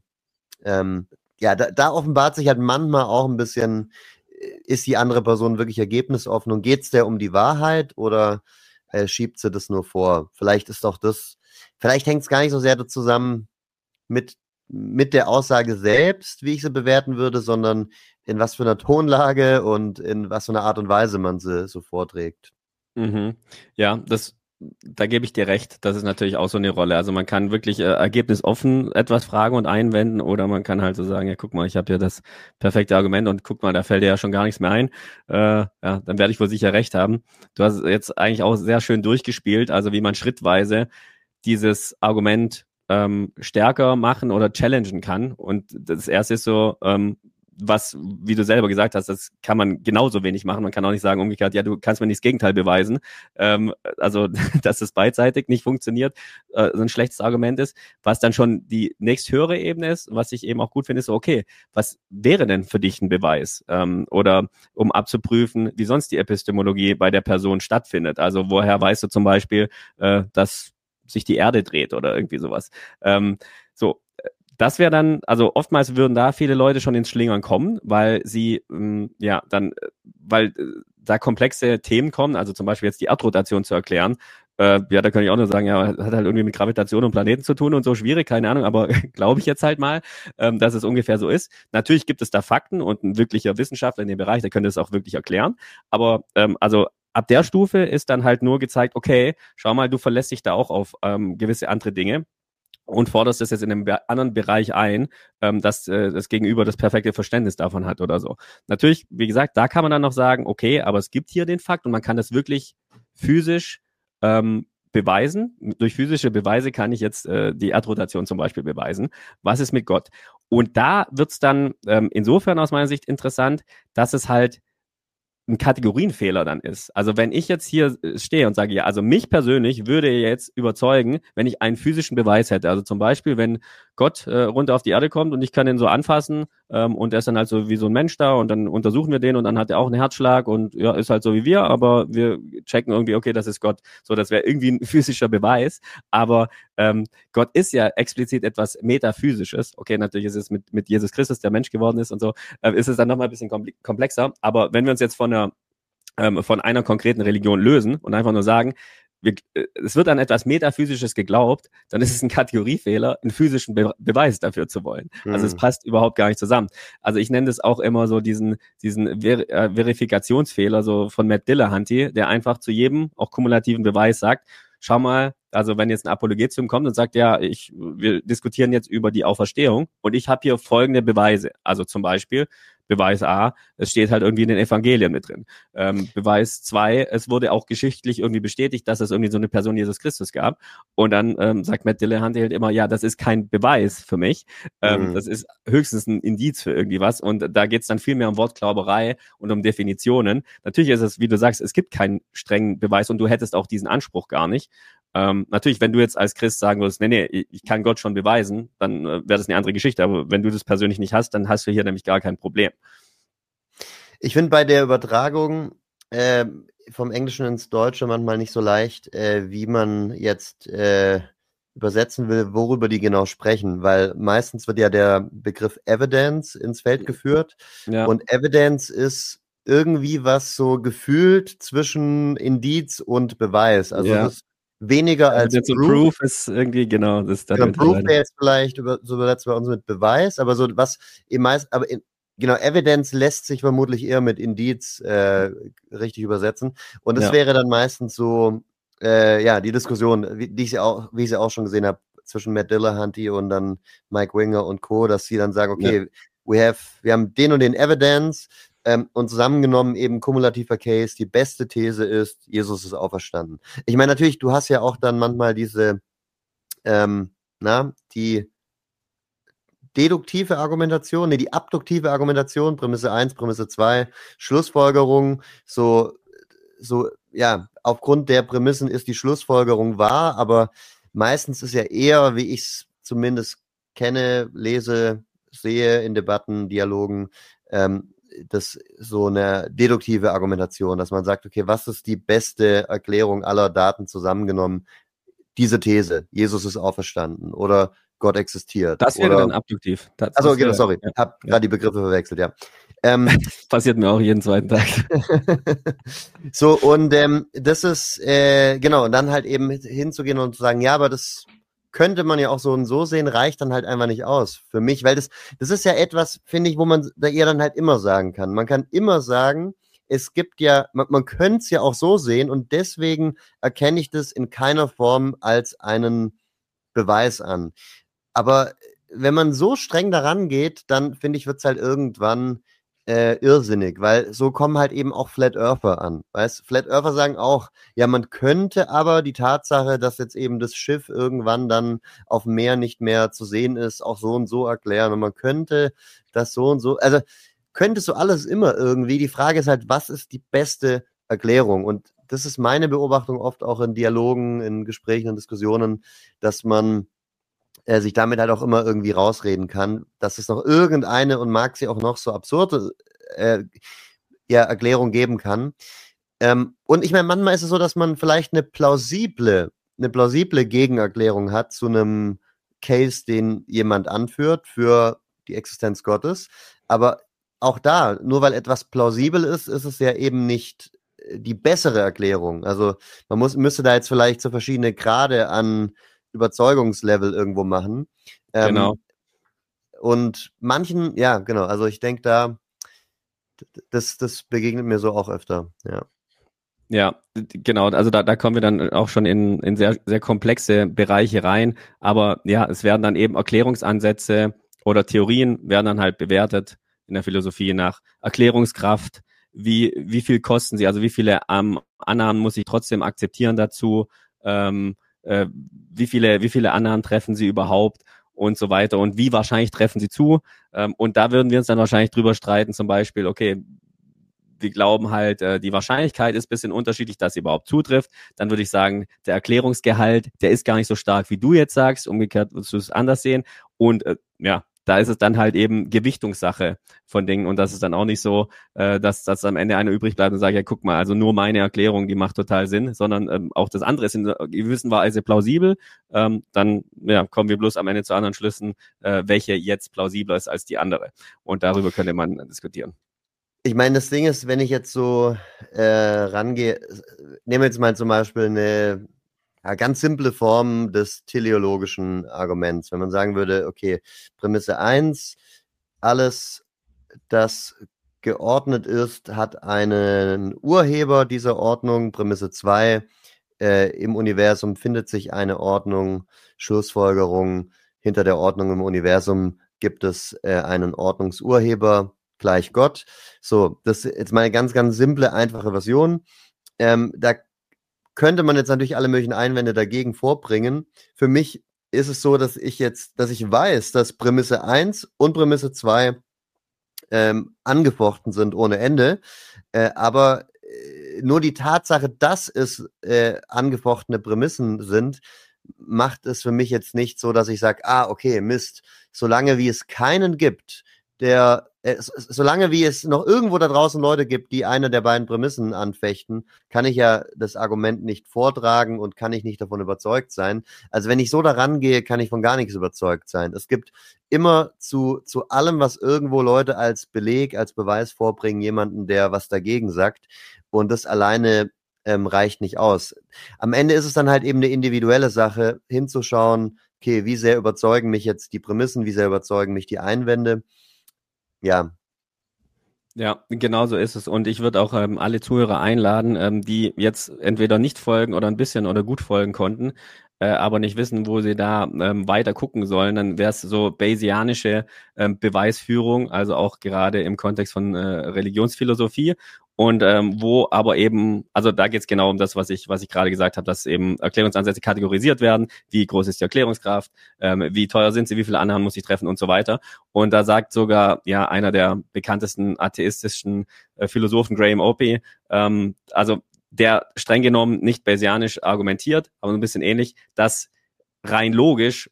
da offenbart sich halt manchmal auch ein bisschen, ist die andere Person wirklich ergebnisoffen und geht es der um die Wahrheit oder schiebt sie das nur vor? Vielleicht hängt es gar nicht so sehr zusammen mit der Aussage selbst, wie ich sie bewerten würde, sondern in was für einer Tonlage und in was für einer Art und Weise man sie so vorträgt. Mhm. Ja, da gebe ich dir recht. Das ist natürlich auch so eine Rolle. Also man kann wirklich ergebnisoffen etwas fragen und einwenden oder man kann halt so sagen, ja, guck mal, ich habe ja das perfekte Argument und guck mal, da fällt dir ja schon gar nichts mehr ein. Ja, dann werde ich wohl sicher recht haben. Du hast jetzt eigentlich auch sehr schön durchgespielt, also wie man schrittweise dieses Argument stärker machen oder challengen kann. Und das erste ist so, was, wie du selber gesagt hast, das kann man genauso wenig machen. Man kann auch nicht sagen, umgekehrt, ja, du kannst mir nicht das Gegenteil beweisen. Also, dass es beidseitig nicht funktioniert, so ein schlechtes Argument ist. Was dann schon die nächsthöhere Ebene ist, was ich eben auch gut finde, ist so, okay, was wäre denn für dich ein Beweis? Oder um abzuprüfen, wie sonst die Epistemologie bei der Person stattfindet. Also, woher weißt du zum Beispiel, dass sich die Erde dreht oder irgendwie sowas. So, das wäre dann, also oftmals würden da viele Leute schon ins Schlingern kommen, weil sie, weil da komplexe Themen kommen, also zum Beispiel jetzt die Erdrotation zu erklären. Ja, da kann ich auch nur sagen, ja, hat halt irgendwie mit Gravitation und Planeten zu tun und so, schwierig, keine Ahnung, aber glaube ich jetzt halt mal, dass es ungefähr so ist. Natürlich gibt es da Fakten und ein wirklicher Wissenschaftler in dem Bereich, der könnte es auch wirklich erklären, aber also ab der Stufe ist dann halt nur gezeigt, okay, schau mal, du verlässt dich da auch auf gewisse andere Dinge und forderst das jetzt in einem anderen Bereich ein, dass das Gegenüber das perfekte Verständnis davon hat oder so. Natürlich, wie gesagt, da kann man dann noch sagen, okay, aber es gibt hier den Fakt und man kann das wirklich physisch beweisen. Durch physische Beweise kann ich jetzt die Erdrotation zum Beispiel beweisen. Was ist mit Gott? Und da wird's dann insofern aus meiner Sicht interessant, dass es halt ein Kategorienfehler dann ist. Also wenn ich jetzt hier stehe und sage, ja, also mich persönlich würde jetzt überzeugen, wenn ich einen physischen Beweis hätte. Also zum Beispiel, wenn Gott runter auf die Erde kommt und ich kann ihn so anfassen und er ist dann halt so wie so ein Mensch da und dann untersuchen wir den und dann hat er auch einen Herzschlag und ja, ist halt so wie wir, aber wir checken irgendwie, okay, das ist Gott. So, das wäre irgendwie ein physischer Beweis, aber Gott ist ja explizit etwas Metaphysisches. Okay, natürlich ist es mit Jesus Christus, der Mensch geworden ist und so, ist es dann nochmal ein bisschen komplexer. Aber wenn wir uns jetzt von einer konkreten Religion lösen und einfach nur sagen, es wird an etwas Metaphysisches geglaubt, dann ist es ein Kategoriefehler, einen physischen Beweis dafür zu wollen. Also es passt überhaupt gar nicht zusammen. Also ich nenne das auch immer so diesen Verifikationsfehler so von Matt Dillahunty, der einfach zu jedem auch kumulativen Beweis sagt, schau mal, also wenn jetzt ein Apologet zu ihm kommt und sagt, ja, wir diskutieren jetzt über die Auferstehung und ich habe hier folgende Beweise. Also zum Beispiel Beweis A, es steht halt irgendwie in den Evangelien mit drin. Beweis 2, es wurde auch geschichtlich irgendwie bestätigt, dass es irgendwie so eine Person Jesus Christus gab. Und dann sagt Matt Dillahunty halt immer, ja, das ist kein Beweis für mich. Das ist höchstens ein Indiz für irgendwie was. Und da geht's dann viel mehr um Wortklauberei und um Definitionen. Natürlich ist es, wie du sagst, es gibt keinen strengen Beweis und du hättest auch diesen Anspruch gar nicht. Natürlich, wenn du jetzt als Christ sagen würdest, nee, ich kann Gott schon beweisen, dann wäre das eine andere Geschichte. Aber wenn du das persönlich nicht hast, dann hast du hier nämlich gar kein Problem. Ich finde bei der Übertragung vom Englischen ins Deutsche manchmal nicht so leicht, wie man jetzt übersetzen will, worüber die genau sprechen, weil meistens wird ja der Begriff Evidence ins Feld geführt und Evidence ist irgendwie was so gefühlt zwischen Indiz und Beweis. Also das ist weniger als Proof ist irgendwie, genau, das ist dann Proof wäre jetzt vielleicht so übersetzt bei uns mit Beweis, aber so was im meisten, aber genau, Evidence lässt sich vermutlich eher mit Indiz richtig übersetzen. Und das wäre dann meistens so, die Diskussion, wie ich sie auch schon gesehen habe, zwischen Matt Dillahunty und dann Mike Winger und Co., dass sie dann sagen, okay, wir haben den und den Evidence, Und zusammengenommen eben kumulativer Case, die beste These ist, Jesus ist auferstanden. Ich meine, natürlich, du hast ja auch dann manchmal diese, die deduktive Argumentation, die abduktive Argumentation, Prämisse 1, Prämisse 2, Schlussfolgerung, ja, aufgrund der Prämissen ist die Schlussfolgerung wahr, aber meistens ist ja eher, wie ich es zumindest kenne, lese, sehe in Debatten, Dialogen, das so eine deduktive Argumentation, dass man sagt, okay, was ist die beste Erklärung aller Daten zusammengenommen? Diese These, Jesus ist auferstanden oder Gott existiert. Das wäre Oder, dann abduktiv. also, okay, sorry, Ja, hab ja. gerade die Begriffe verwechselt, ja. Passiert mir auch jeden zweiten Tag. So, und das ist, genau, und dann halt eben hinzugehen und zu sagen, ja, aber das könnte man ja auch so und so sehen, reicht dann halt einfach nicht aus für mich, weil das ist ja etwas, finde ich, wo man da eher dann halt immer sagen kann. Man kann immer sagen, es gibt ja, man könnte es ja auch so sehen und deswegen erkenne ich das in keiner Form als einen Beweis an. Aber wenn man so streng daran geht, dann finde ich, wird es halt irgendwann irrsinnig, weil so kommen halt eben auch Flat Earther an. Weißt, Flat Earther sagen auch, ja, man könnte aber die Tatsache, dass jetzt eben das Schiff irgendwann dann auf dem Meer nicht mehr zu sehen ist, auch so und so erklären und man könnte das so und so, also könntest du alles immer irgendwie. Die Frage ist halt, was ist die beste Erklärung? Und das ist meine Beobachtung oft auch in Dialogen, in Gesprächen und Diskussionen, dass man sich damit halt auch immer irgendwie rausreden kann, dass es noch irgendeine und mag sie auch noch so absurde Erklärung geben kann. Und ich meine, manchmal ist es so, dass man vielleicht eine plausible Gegenerklärung hat zu einem Case, den jemand anführt für die Existenz Gottes. Aber auch da, nur weil etwas plausibel ist, ist es ja eben nicht die bessere Erklärung. Also man müsste da jetzt vielleicht so verschiedene Grade an Überzeugungslevel irgendwo machen. Genau. Und manchen, ja, genau, also ich denke das begegnet mir so auch öfter, ja. Ja, genau. Also da kommen wir dann auch schon in sehr, sehr komplexe Bereiche rein. Aber ja, es werden dann eben Erklärungsansätze oder Theorien werden dann halt bewertet in der Philosophie nach Erklärungskraft. Wie viel kosten sie? Also wie viele Annahmen muss ich trotzdem akzeptieren dazu? Wie viele Annahmen treffen sie überhaupt? Und so weiter. Und wie wahrscheinlich treffen sie zu? Und da würden wir uns dann wahrscheinlich drüber streiten, zum Beispiel, okay, wir glauben halt, die Wahrscheinlichkeit ist ein bisschen unterschiedlich, dass sie überhaupt zutrifft. Dann würde ich sagen, der Erklärungsgehalt, der ist gar nicht so stark, wie du jetzt sagst. Umgekehrt würdest du es anders sehen. Und ja, da ist es dann halt eben Gewichtungssache von Dingen. Und das ist dann auch nicht so, dass am Ende einer übrig bleibt und sagt, ja, guck mal, also nur meine Erklärung, die macht total Sinn, sondern auch das andere ist in gewisser Weise plausibel. Dann ja, kommen wir bloß am Ende zu anderen Schlüssen, welche jetzt plausibler ist als die andere. Und darüber könnte man diskutieren. Ich meine, das Ding ist, wenn ich jetzt so rangehe, nehmen wir jetzt mal zum Beispiel eine ganz simple Form des teleologischen Arguments. Wenn man sagen würde, okay, Prämisse 1, alles, das geordnet ist, hat einen Urheber dieser Ordnung. Prämisse 2, im Universum findet sich eine Ordnung, Schlussfolgerung, hinter der Ordnung im Universum gibt es einen Ordnungsurheber, gleich Gott. So, das ist jetzt mal eine ganz, ganz simple, einfache Version. Da könnte man jetzt natürlich alle möglichen Einwände dagegen vorbringen. Für mich ist es so, dass ich weiß, dass Prämisse 1 und Prämisse 2 angefochten sind ohne Ende. Aber nur die Tatsache, dass es angefochtene Prämissen sind, macht es für mich jetzt nicht so, dass ich sage, okay, Mist, solange wie es keinen gibt, solange wie es noch irgendwo da draußen Leute gibt, die eine der beiden Prämissen anfechten, kann ich ja das Argument nicht vortragen und kann ich nicht davon überzeugt sein. Also wenn ich so daran gehe, kann ich von gar nichts überzeugt sein. Es gibt immer zu allem, was irgendwo Leute als Beleg, als Beweis vorbringen, jemanden, der was dagegen sagt. Und das alleine reicht nicht aus. Am Ende ist es dann halt eben eine individuelle Sache, hinzuschauen, okay, wie sehr überzeugen mich jetzt die Prämissen, wie sehr überzeugen mich die Einwände. Ja. Ja, genau so ist es. Und ich würde auch alle Zuhörer einladen, die jetzt entweder nicht folgen oder ein bisschen oder gut folgen konnten, aber nicht wissen, wo sie da weiter gucken sollen, dann wäre es so Bayesianische Beweisführung, also auch gerade im Kontext von Religionsphilosophie. Und wo aber eben, also da geht es genau um das, was ich gerade gesagt habe, dass eben Erklärungsansätze kategorisiert werden, wie groß ist die Erklärungskraft, wie teuer sind sie, wie viele Annahmen muss ich treffen und so weiter. Und da sagt sogar ja einer der bekanntesten atheistischen Philosophen, Graham Opie, also der streng genommen nicht bayesianisch argumentiert, aber ein bisschen ähnlich, dass rein logisch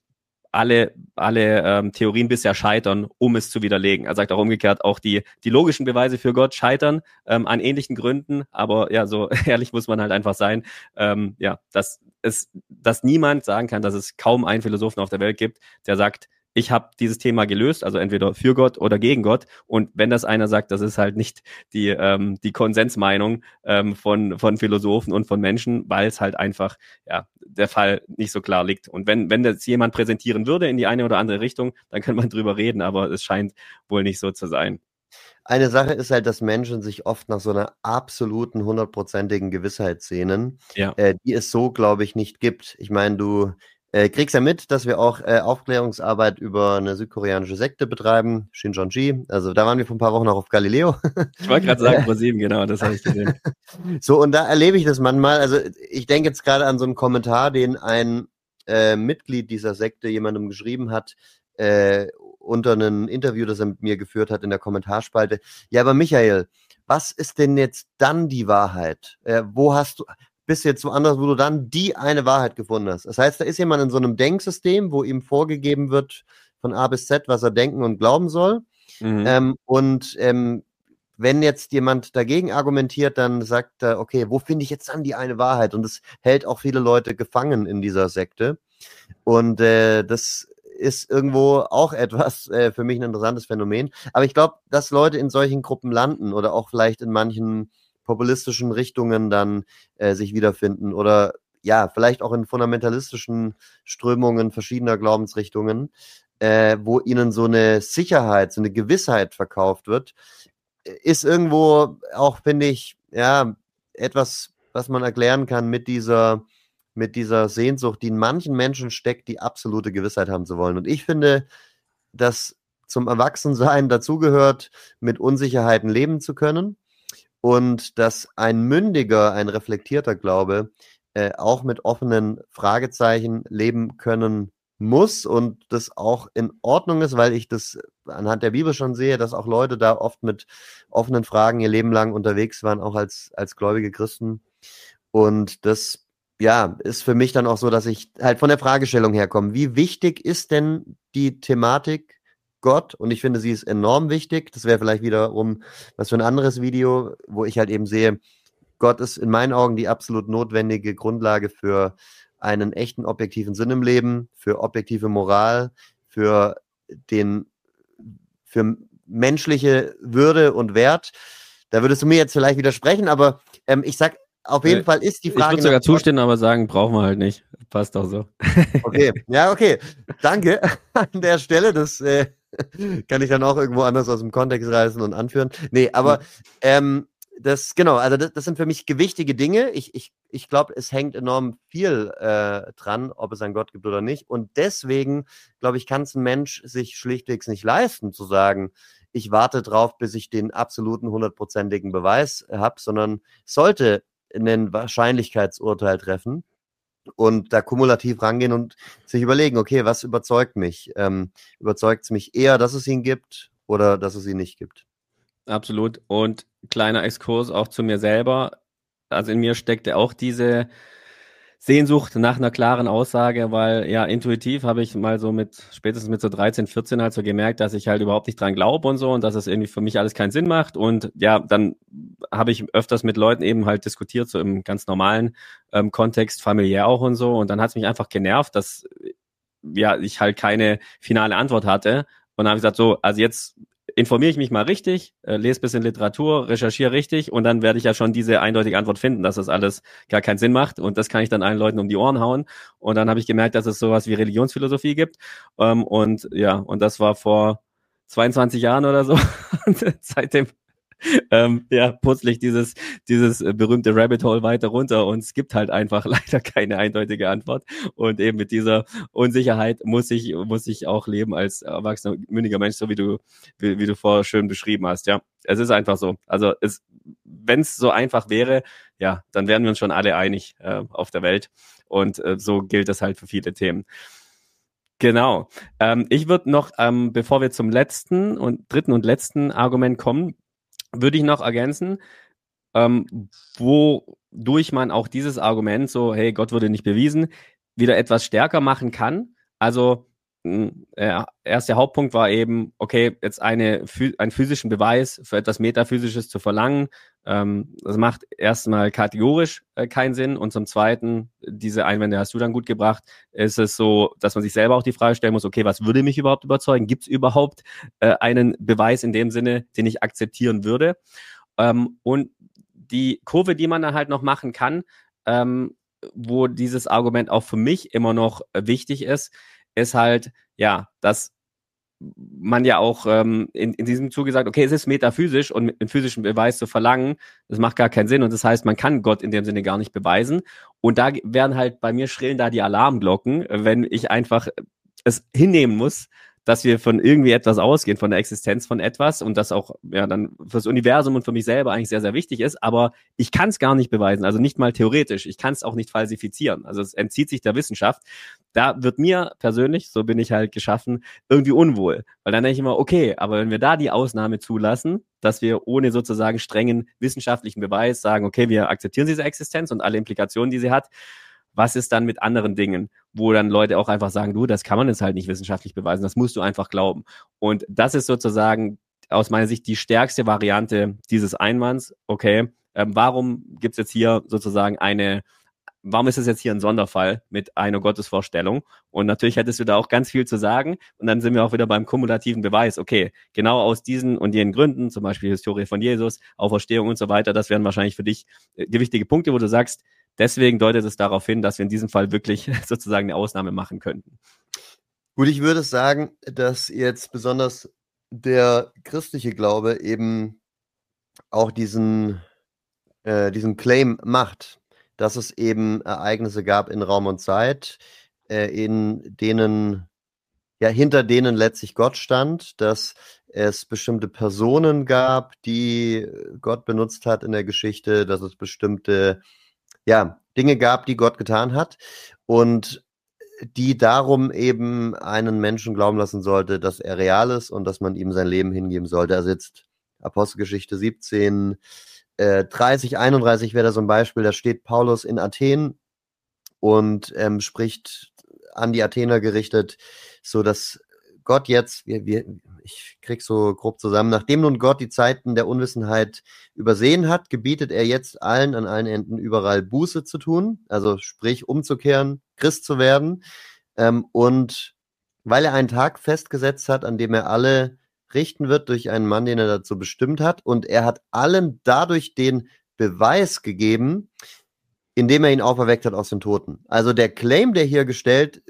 alle Theorien bisher scheitern, um es zu widerlegen. Er sagt auch umgekehrt, auch die logischen Beweise für Gott scheitern an ähnlichen Gründen, aber ja, so ehrlich muss man halt einfach sein, ja, dass niemand sagen kann, dass es kaum einen Philosophen auf der Welt gibt, der sagt, ich habe dieses Thema gelöst, also entweder für Gott oder gegen Gott. Und wenn das einer sagt, das ist halt nicht die Konsensmeinung von Philosophen und von Menschen, weil es halt einfach ja der Fall nicht so klar liegt. Und wenn das jemand präsentieren würde in die eine oder andere Richtung, dann könnte man drüber reden, aber es scheint wohl nicht so zu sein. Eine Sache ist halt, dass Menschen sich oft nach so einer absoluten, 100%igen Gewissheit sehnen, Ja. Die es so, glaube ich, nicht gibt. Ich meine, du kriegst ja mit, dass wir auch Aufklärungsarbeit über eine südkoreanische Sekte betreiben, Shincheonji. Also da waren wir vor ein paar Wochen auch auf Galileo. Ich wollte gerade sagen, ProSieben, genau, das habe ich gesehen. So, und da erlebe ich das manchmal. Also ich denke jetzt gerade an so einen Kommentar, den ein Mitglied dieser Sekte jemandem geschrieben hat, unter einem Interview, das er mit mir geführt hat in der Kommentarspalte. Ja, aber Michael, was ist denn jetzt dann die Wahrheit? Wo hast du, bist du jetzt woanders, wo du dann die eine Wahrheit gefunden hast? Das heißt, da ist jemand in so einem Denksystem, wo ihm vorgegeben wird von A bis Z, was er denken und glauben soll. Mhm. Wenn jetzt jemand dagegen argumentiert, dann sagt er, okay, wo finde ich jetzt dann die eine Wahrheit? Und es hält auch viele Leute gefangen in dieser Sekte. Und das ist irgendwo auch etwas für mich ein interessantes Phänomen. Aber ich glaube, dass Leute in solchen Gruppen landen oder auch vielleicht in manchen populistischen Richtungen dann sich wiederfinden oder ja, vielleicht auch in fundamentalistischen Strömungen verschiedener Glaubensrichtungen, wo ihnen so eine Sicherheit, so eine Gewissheit verkauft wird, ist irgendwo auch, finde ich, ja, etwas, was man erklären kann mit dieser Sehnsucht, die in manchen Menschen steckt, die absolute Gewissheit haben zu wollen. Und ich finde, dass zum Erwachsensein dazugehört, mit Unsicherheiten leben zu können und dass ein mündiger, ein reflektierter Glaube auch mit offenen Fragezeichen leben können muss und das auch in Ordnung ist, weil ich das anhand der Bibel schon sehe, dass auch Leute da oft mit offenen Fragen ihr Leben lang unterwegs waren, auch als gläubige Christen. Und das, ja, ist für mich dann auch so, dass ich halt von der Fragestellung herkomme. Wie wichtig ist denn die Thematik Gott? Und ich finde, sie ist enorm wichtig. Das wäre vielleicht wiederum was für ein anderes Video, wo ich halt eben sehe, Gott ist in meinen Augen die absolut notwendige Grundlage für einen echten objektiven Sinn im Leben, für objektive Moral, für menschliche Würde und Wert. Da würdest du mir jetzt vielleicht widersprechen, aber ich sag, auf jeden Fall ist die Frage. Ich würde sogar zustimmen, aber sagen, brauchen wir halt nicht. Passt auch so. Okay, ja, okay. Danke an der Stelle. Das kann ich dann auch irgendwo anders aus dem Kontext reißen und anführen. Nee, aber das sind für mich gewichtige Dinge. Ich glaube, es hängt enorm viel dran, ob es einen Gott gibt oder nicht. Und deswegen, glaube ich, kann es ein Mensch sich schlichtweg nicht leisten, zu sagen, ich warte drauf, bis ich den absoluten 100%igen Beweis habe, sondern sollte ein Wahrscheinlichkeitsurteil treffen und da kumulativ rangehen und sich überlegen, okay, was überzeugt mich? Überzeugt es mich eher, dass es ihn gibt oder dass es ihn nicht gibt? Absolut. Und kleiner Exkurs auch zu mir selber. Also in mir steckte auch diese Sehnsucht nach einer klaren Aussage, weil ja intuitiv habe ich mal so spätestens mit so 13, 14 halt so gemerkt, dass ich halt überhaupt nicht dran glaube und so und dass es irgendwie für mich alles keinen Sinn macht. Und ja, dann habe ich öfters mit Leuten eben halt diskutiert, so im ganz normalen Kontext, familiär auch und so. Und dann hat es mich einfach genervt, dass ja ich halt keine finale Antwort hatte. Und dann habe ich gesagt, so, also jetzt informiere ich mich mal richtig, lese ein bisschen Literatur, recherchiere richtig und dann werde ich ja schon diese eindeutige Antwort finden, dass das alles gar keinen Sinn macht und das kann ich dann allen Leuten um die Ohren hauen. Und dann habe ich gemerkt, dass es sowas wie Religionsphilosophie gibt und ja, und das war vor 22 Jahren oder so und seitdem ja, putzle ich dieses berühmte Rabbit Hole weiter runter und es gibt halt einfach leider keine eindeutige Antwort. Und eben mit dieser Unsicherheit muss ich auch leben als erwachsener, mündiger Mensch, so wie du vorher schön beschrieben hast, ja. Es ist einfach so. Also wenn es so einfach wäre, ja, dann wären wir uns schon alle einig auf der Welt. Und so gilt das halt für viele Themen. Genau. Ich würde noch, bevor wir zum dritten und letzten Argument kommen, würde ich noch ergänzen, wodurch man auch dieses Argument so, hey, Gott wurde nicht bewiesen, wieder etwas stärker machen kann. Also erster Hauptpunkt war eben, okay, jetzt einen physischen Beweis für etwas Metaphysisches zu verlangen. Das macht erstmal kategorisch keinen Sinn. Und zum Zweiten, diese Einwände hast du dann gut gebracht, ist es so, dass man sich selber auch die Frage stellen muss, okay, was würde mich überhaupt überzeugen? Gibt es überhaupt einen Beweis in dem Sinne, den ich akzeptieren würde? Und die Kurve, die man dann halt noch machen kann, wo dieses Argument auch für mich immer noch wichtig ist halt, ja, dass man ja auch in diesem Zuge sagt, okay, es ist metaphysisch und mit einem physischen Beweis zu verlangen, das macht gar keinen Sinn und das heißt, man kann Gott in dem Sinne gar nicht beweisen und da werden halt bei mir schrillen da die Alarmglocken, wenn ich einfach es hinnehmen muss, dass wir von irgendwie etwas ausgehen, von der Existenz von etwas und das auch ja dann fürs Universum und für mich selber eigentlich sehr, sehr wichtig ist, aber ich kann es gar nicht beweisen, also nicht mal theoretisch, ich kann es auch nicht falsifizieren, also es entzieht sich der Wissenschaft. Da wird mir persönlich, so bin ich halt geschaffen, irgendwie unwohl, weil dann denke ich immer, okay, aber wenn wir da die Ausnahme zulassen, dass wir ohne sozusagen strengen wissenschaftlichen Beweis sagen, okay, wir akzeptieren diese Existenz und alle Implikationen, die sie hat, was ist dann mit anderen Dingen, wo dann Leute auch einfach sagen, du, das kann man jetzt halt nicht wissenschaftlich beweisen, das musst du einfach glauben. Und das ist sozusagen aus meiner Sicht die stärkste Variante dieses Einwands. Okay, warum gibt's jetzt hier sozusagen warum ist es jetzt hier ein Sonderfall mit einer Gottesvorstellung? Und natürlich hättest du da auch ganz viel zu sagen. Und dann sind wir auch wieder beim kumulativen Beweis. Okay, genau aus diesen und jenen Gründen, zum Beispiel Historie von Jesus, Auferstehung und so weiter, das wären wahrscheinlich für dich gewichtige Punkte, wo du sagst, deswegen deutet es darauf hin, dass wir in diesem Fall wirklich sozusagen eine Ausnahme machen könnten. Gut, ich würde sagen, dass jetzt besonders der christliche Glaube eben auch diesen Claim macht, dass es eben Ereignisse gab in Raum und Zeit, in denen, ja, hinter denen letztlich Gott stand, dass es bestimmte Personen gab, die Gott benutzt hat in der Geschichte, dass es bestimmte, ja, Dinge gab, die Gott getan hat und die darum eben einen Menschen glauben lassen sollte, dass er real ist und dass man ihm sein Leben hingeben sollte. Also jetzt Apostelgeschichte 17, 30, 31 wäre da so ein Beispiel, da steht Paulus in Athen und spricht an die Athener gerichtet, so dass Gott jetzt, ich krieg so grob zusammen, nachdem nun Gott die Zeiten der Unwissenheit übersehen hat, gebietet er jetzt allen an allen Enden überall Buße zu tun, also sprich umzukehren, Christ zu werden, und weil er einen Tag festgesetzt hat, an dem er alle richten wird durch einen Mann, den er dazu bestimmt hat, und er hat allen dadurch den Beweis gegeben, indem er ihn auferweckt hat aus den Toten. Also der Claim, der hier gemacht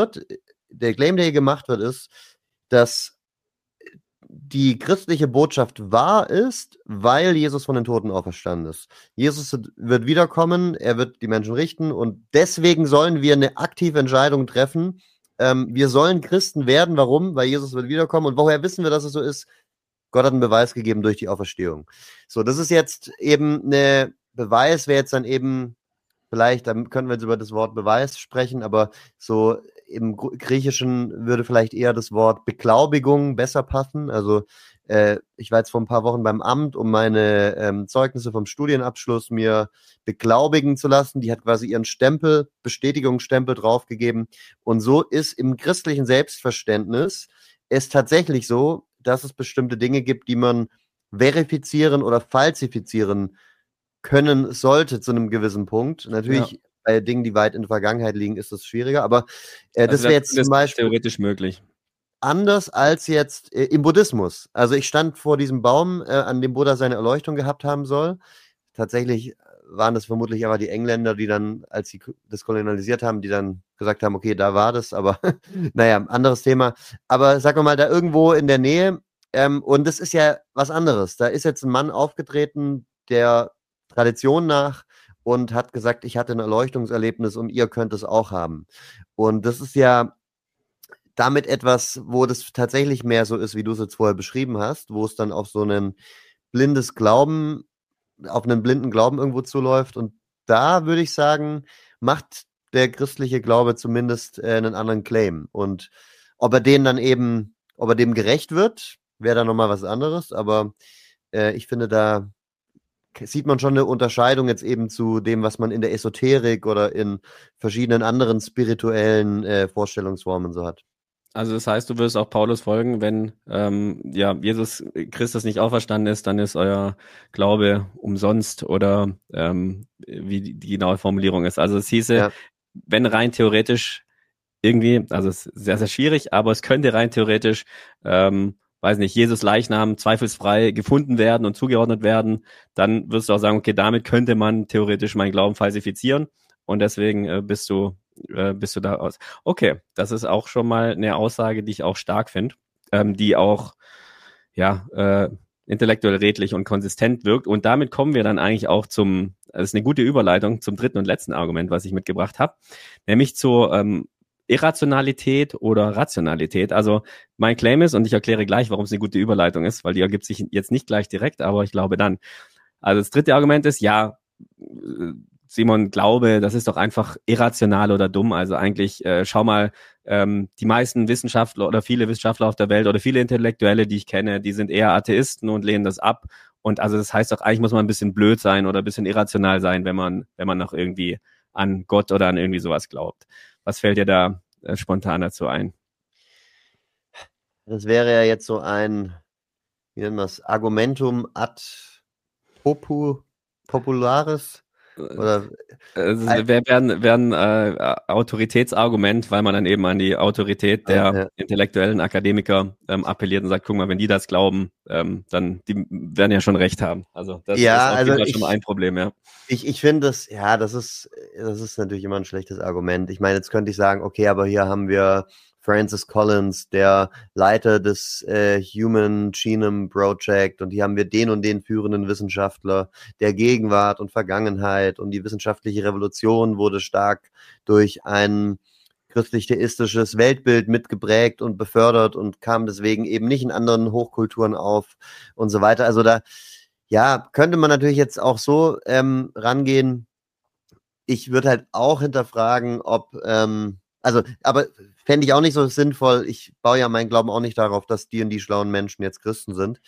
wird, ist, dass die christliche Botschaft wahr ist, weil Jesus von den Toten auferstanden ist. Jesus wird wiederkommen, er wird die Menschen richten und deswegen sollen wir eine aktive Entscheidung treffen. Wir sollen Christen werden. Warum? Weil Jesus wird wiederkommen. Und woher wissen wir, dass es so ist? Gott hat einen Beweis gegeben durch die Auferstehung. So, das ist jetzt eben eine Beweis, wäre jetzt dann eben vielleicht, dann können wir jetzt über das Wort Beweis sprechen, aber so im Griechischen würde vielleicht eher das Wort Beglaubigung besser passen. Also ich war jetzt vor ein paar Wochen beim Amt, um meine Zeugnisse vom Studienabschluss mir beglaubigen zu lassen. Die hat quasi ihren Stempel, Bestätigungsstempel draufgegeben. Und so ist im christlichen Selbstverständnis es tatsächlich so, dass es bestimmte Dinge gibt, die man verifizieren oder falsifizieren können sollte zu einem gewissen Punkt. Natürlich bei Dingen, die weit in der Vergangenheit liegen, ist das schwieriger, aber das wäre jetzt zum Beispiel theoretisch möglich. Anders als jetzt im Buddhismus. Also ich stand vor diesem Baum, an dem Buddha seine Erleuchtung gehabt haben soll. Tatsächlich waren das vermutlich aber die Engländer, die dann, als sie das kolonialisiert haben, die dann gesagt haben, okay, da war das, aber naja, anderes Thema. Aber sagen wir mal, da irgendwo in der Nähe Und das ist ja was anderes. Da ist jetzt ein Mann aufgetreten, der Tradition nach und hat gesagt, ich hatte ein Erleuchtungserlebnis und ihr könnt es auch haben. Und das ist ja damit etwas, wo das tatsächlich mehr so ist, wie du es jetzt vorher beschrieben hast, wo es dann auf so ein blindes Glauben, auf einen blinden Glauben irgendwo zuläuft. Und da würde ich sagen, macht der christliche Glaube zumindest einen anderen Claim. Und ob er den dann eben, ob er dem gerecht wird, wäre dann nochmal was anderes. Aber ich finde, da sieht man schon eine Unterscheidung jetzt eben zu dem, was man in der Esoterik oder in verschiedenen anderen spirituellen Vorstellungsformen so hat. Also das heißt, du wirst auch Paulus folgen, wenn Jesus Christus nicht auferstanden ist, dann ist euer Glaube umsonst oder wie die genaue Formulierung ist. Also es hieße, Ja. wenn rein theoretisch irgendwie, also es ist sehr, sehr schwierig, aber es könnte rein theoretisch, weiß nicht, Jesus Leichnam zweifelsfrei gefunden werden und zugeordnet werden, dann wirst du auch sagen, okay, damit könnte man theoretisch meinen Glauben falsifizieren und deswegen bist du da aus. Okay, das ist auch schon mal eine Aussage, die ich auch stark finde, die auch intellektuell redlich und konsistent wirkt. Und damit kommen wir dann eigentlich auch das ist eine gute Überleitung zum dritten und letzten Argument, was ich mitgebracht habe, nämlich zur Irrationalität oder Rationalität. Also mein Claim ist, und ich erkläre gleich, warum es eine gute Überleitung ist, weil die ergibt sich jetzt nicht gleich direkt, aber ich glaube dann. Also das dritte Argument ist, ja, Simon, Glaube, das ist doch einfach irrational oder dumm. Also eigentlich, schau mal, die meisten Wissenschaftler oder viele Wissenschaftler auf der Welt oder viele Intellektuelle, die ich kenne, die sind eher Atheisten und lehnen das ab. Und also das heißt doch, eigentlich muss man ein bisschen blöd sein oder ein bisschen irrational sein, wenn man noch irgendwie an Gott oder an irgendwie sowas glaubt. Was fällt dir da spontan dazu ein? Das wäre ja jetzt so ein, wie nennt man das, Argumentum ad popularis. Oder wäre ein Autoritätsargument, weil man dann eben an die Autorität der intellektuellen Akademiker appelliert und sagt, guck mal, wenn die das glauben, dann die werden ja schon recht haben. Also das ist auf jeden Fall schon mal ein Problem, ja. Ich finde das, ja, das ist natürlich immer ein schlechtes Argument. Ich meine, jetzt könnte ich sagen, okay, aber hier haben wir Francis Collins, der Leiter des Human Genome Project, und hier haben wir den und den führenden Wissenschaftler der Gegenwart und Vergangenheit, und die wissenschaftliche Revolution wurde stark durch ein christlich-theistisches Weltbild mitgeprägt und befördert und kam deswegen eben nicht in anderen Hochkulturen auf und so weiter. Also da, ja, könnte man natürlich jetzt auch so rangehen. Ich würde halt auch hinterfragen, ob, aber fände ich auch nicht so sinnvoll. Ich baue ja meinen Glauben auch nicht darauf, dass die und die schlauen Menschen jetzt Christen sind.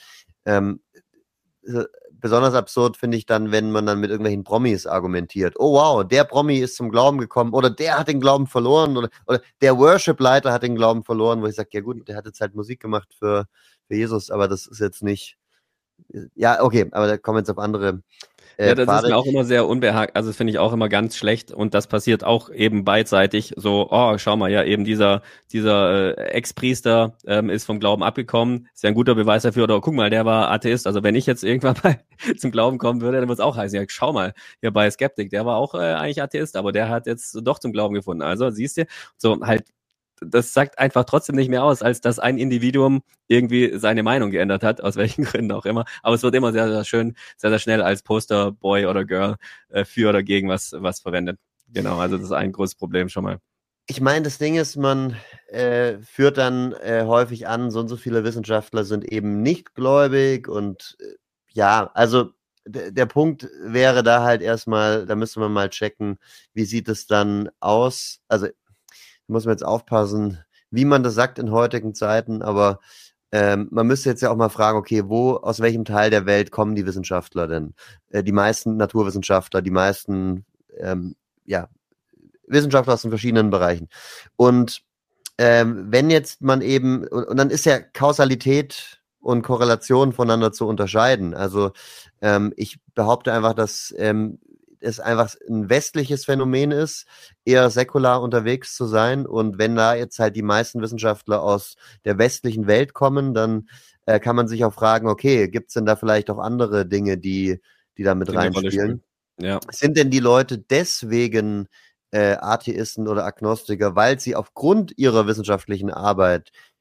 Besonders absurd finde ich dann, wenn man dann mit irgendwelchen Promis argumentiert. Oh wow, der Promi ist zum Glauben gekommen oder der hat den Glauben verloren oder der Worship-Leiter hat den Glauben verloren, wo ich sage, ja gut, der hat jetzt halt Musik gemacht für Jesus, aber das ist jetzt nicht. Ja, okay, aber da kommen wir jetzt auf andere Ja, das Pfade. ist mir auch immer sehr unbehaglich, also das finde ich auch immer ganz schlecht und das passiert auch eben beidseitig, so, oh, schau mal, ja, eben dieser Ex-Priester ist vom Glauben abgekommen, ist ja ein guter Beweis dafür, oder guck mal, der war Atheist, also wenn ich jetzt irgendwann mal zum Glauben kommen würde, dann würde es auch heißen, ja, schau mal, hier bei Skeptic, der war auch eigentlich Atheist, aber der hat jetzt doch zum Glauben gefunden, also siehst du, so halt, das sagt einfach trotzdem nicht mehr aus, als dass ein Individuum irgendwie seine Meinung geändert hat, aus welchen Gründen auch immer. Aber es wird immer sehr, sehr schön, sehr, sehr schnell als Posterboy oder Girl für oder gegen was verwendet. Genau, also das ist ein großes Problem schon mal. Ich meine, das Ding ist, man führt dann häufig an, so und so viele Wissenschaftler sind eben nicht gläubig und ja, also der Punkt wäre da halt erstmal, da müsste man mal checken, wie sieht es dann aus. Also muss man jetzt aufpassen, wie man das sagt in heutigen Zeiten, aber man müsste jetzt ja auch mal fragen, okay, aus welchem Teil der Welt kommen die Wissenschaftler denn? Die meisten Naturwissenschaftler, die meisten Wissenschaftler aus den verschiedenen Bereichen. Und wenn jetzt man eben, und dann ist ja Kausalität und Korrelation voneinander zu unterscheiden. Also ich behaupte einfach, dass es einfach ein westliches Phänomen ist, eher säkular unterwegs zu sein. Und wenn da jetzt halt die meisten Wissenschaftler aus der westlichen Welt kommen, dann kann man sich auch fragen, okay, gibt es denn da vielleicht auch andere Dinge, die da mit reinspielen? Ja. Sind denn die Leute deswegen Atheisten oder Agnostiker, weil sie aufgrund ihrer wissenschaftlichen Arbeit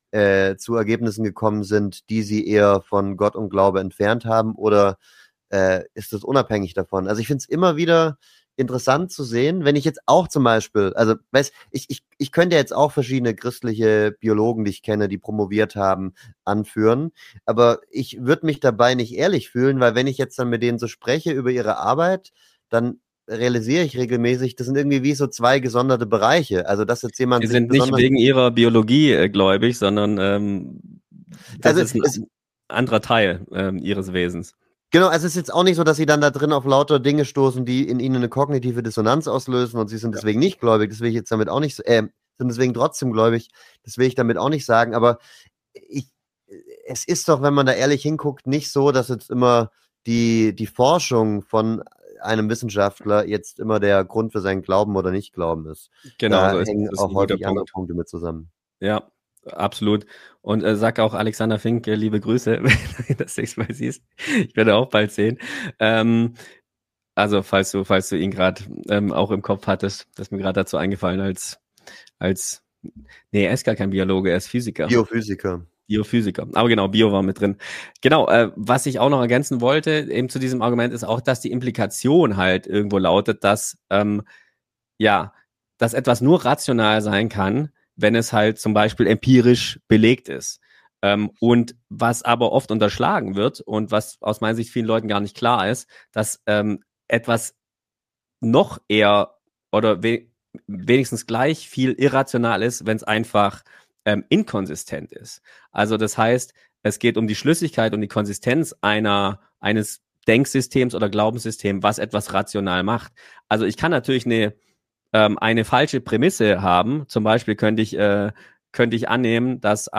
zu Ergebnissen gekommen sind, die sie eher von Gott und Glaube entfernt haben, oder ist das unabhängig davon? Also ich finde es immer wieder interessant zu sehen, wenn ich jetzt auch zum Beispiel, also ich könnte jetzt auch verschiedene christliche Biologen, die ich kenne, die promoviert haben, anführen, aber ich würde mich dabei nicht ehrlich fühlen, weil wenn ich jetzt dann mit denen so spreche über ihre Arbeit, dann realisiere ich regelmäßig, das sind irgendwie wie so zwei gesonderte Bereiche. Also dass jetzt jemand Sie sich sind nicht besonders, wegen ihrer Biologie gläubig, sondern das also ist ein anderer Teil ihres Wesens. genau, also es ist jetzt auch nicht so, dass sie dann da drin auf lauter Dinge stoßen, die in ihnen eine kognitive Dissonanz auslösen und sie sind Ja. deswegen nicht gläubig. Das will ich jetzt damit auch nicht, sind deswegen trotzdem gläubig. Das will ich damit auch nicht sagen. Aber ich, es ist doch, wenn man da ehrlich hinguckt, nicht so, dass jetzt immer die Forschung von einem Wissenschaftler jetzt immer der Grund für seinen Glauben oder Nicht-Glauben ist. Genau, Da so ist hängen das auch ein guter häufig andere Punkt. Punkte mit zusammen. Ja, absolut. Und sag auch Alexander Fink, liebe Grüße, wenn du das nächste Mal siehst. Ich werde auch bald sehen. Also falls du ihn gerade auch im Kopf hattest, das ist mir gerade dazu eingefallen als nee, er ist gar kein Biologe, er ist Physiker. Biophysiker. Biophysiker. Aber genau, Bio war mit drin. Genau, was ich auch noch ergänzen wollte, eben zu diesem Argument, ist auch, dass die Implikation halt irgendwo lautet, dass ja, dass etwas nur rational sein kann, wenn es halt zum Beispiel empirisch belegt ist. Und was aber oft unterschlagen wird und was aus meiner Sicht vielen Leuten gar nicht klar ist, dass etwas noch eher oder wenigstens gleich viel irrational ist, wenn es einfach inkonsistent ist. Also das heißt, es geht um die Schlüssigkeit und die Konsistenz eines Denksystems oder Glaubenssystems, was etwas rational macht. Also ich kann natürlich eine falsche Prämisse haben. Zum Beispiel könnte ich annehmen, dass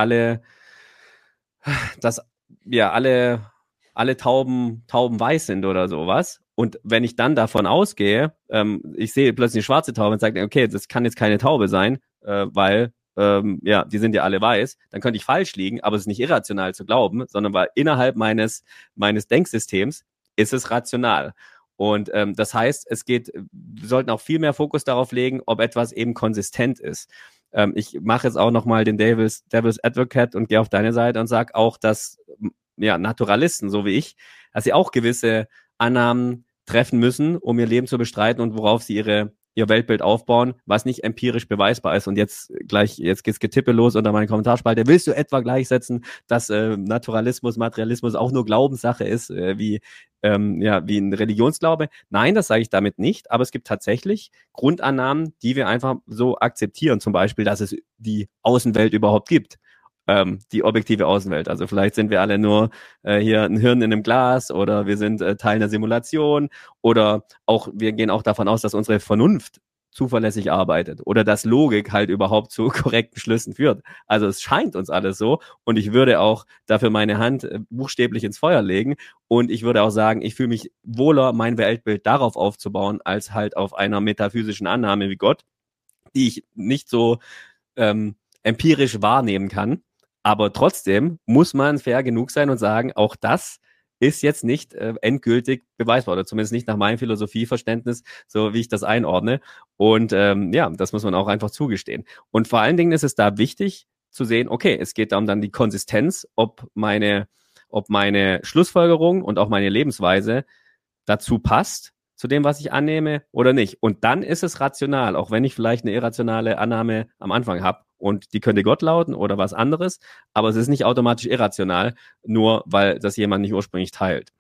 dass ja alle Tauben weiß sind oder sowas. Und wenn ich dann davon ausgehe, ich sehe plötzlich eine schwarze Taube und sage, okay, das kann jetzt keine Taube sein, weil ja, die sind ja alle weiß, dann könnte ich falsch liegen, aber es ist nicht irrational zu glauben, sondern weil innerhalb meines Denksystems ist es rational. Und das heißt, wir sollten auch viel mehr Fokus darauf legen, ob etwas eben konsistent ist. Ich mache jetzt auch nochmal den Devil's Advocate und gehe auf deine Seite und sage auch, dass ja, Naturalisten, so wie ich, dass sie auch gewisse Annahmen treffen müssen, um ihr Leben zu bestreiten und worauf sie ihr Weltbild aufbauen, was nicht empirisch beweisbar ist. Und jetzt geht's Getippe los unter meinen Kommentarspalte. Willst du etwa gleichsetzen, dass Naturalismus, Materialismus auch nur Glaubenssache ist, wie ein Religionsglaube? Nein, das sage ich damit nicht. Aber es gibt tatsächlich Grundannahmen, die wir einfach so akzeptieren. Zum Beispiel, dass es die Außenwelt überhaupt gibt. Die objektive Außenwelt. Also vielleicht sind wir alle nur hier ein Hirn in einem Glas oder wir sind Teil einer Simulation oder auch wir gehen auch davon aus, dass unsere Vernunft zuverlässig arbeitet oder dass Logik halt überhaupt zu korrekten Schlüssen führt. Also es scheint uns alles so und ich würde auch dafür meine Hand buchstäblich ins Feuer legen und ich würde auch sagen, ich fühle mich wohler, mein Weltbild darauf aufzubauen, als halt auf einer metaphysischen Annahme wie Gott, die ich nicht so empirisch wahrnehmen kann. Aber trotzdem muss man fair genug sein und sagen, auch das ist jetzt nicht endgültig beweisbar oder zumindest nicht nach meinem Philosophieverständnis, so wie ich das einordne. Und ja, das muss man auch einfach zugestehen. Und vor allen Dingen ist es da wichtig zu sehen, okay, es geht darum dann die Konsistenz, ob meine Schlussfolgerung und auch meine Lebensweise dazu passt, zu dem, was ich annehme oder nicht. Und dann ist es rational, auch wenn ich vielleicht eine irrationale Annahme am Anfang habe. Und die könnte Gott lauten oder was anderes, aber es ist nicht automatisch irrational, nur weil das jemand nicht ursprünglich teilt.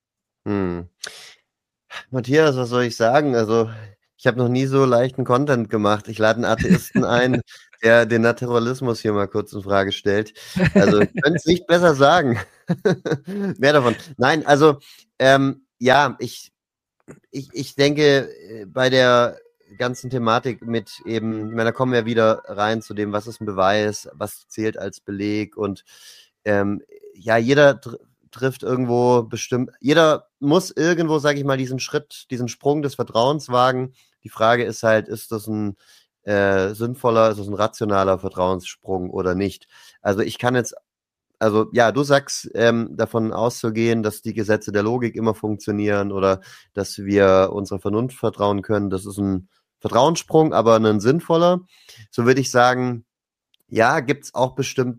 Matthias, was soll ich sagen? Also, ich habe noch nie so leichten Content gemacht. Ich lade einen Atheisten ein, der den Naturalismus hier mal kurz in Frage stellt. Also, ich könnte es nicht besser sagen. Mehr davon. Nein, also, ja, ich denke, bei der ganzen Thematik mit eben, ich meine, da kommen wir wieder rein zu dem, was ist ein Beweis, was zählt als Beleg und ja, jeder trifft irgendwo bestimmt, jeder muss irgendwo, sage ich mal, diesen Sprung des Vertrauens wagen. Die Frage ist halt, ist das ein sinnvoller, ist das ein rationaler Vertrauenssprung oder nicht? Also ich kann jetzt, also ja, du sagst, davon auszugehen, dass die Gesetze der Logik immer funktionieren oder dass wir unserer Vernunft vertrauen können, das ist ein Vertrauenssprung, aber ein sinnvoller. So würde ich sagen, Ja, gibt's auch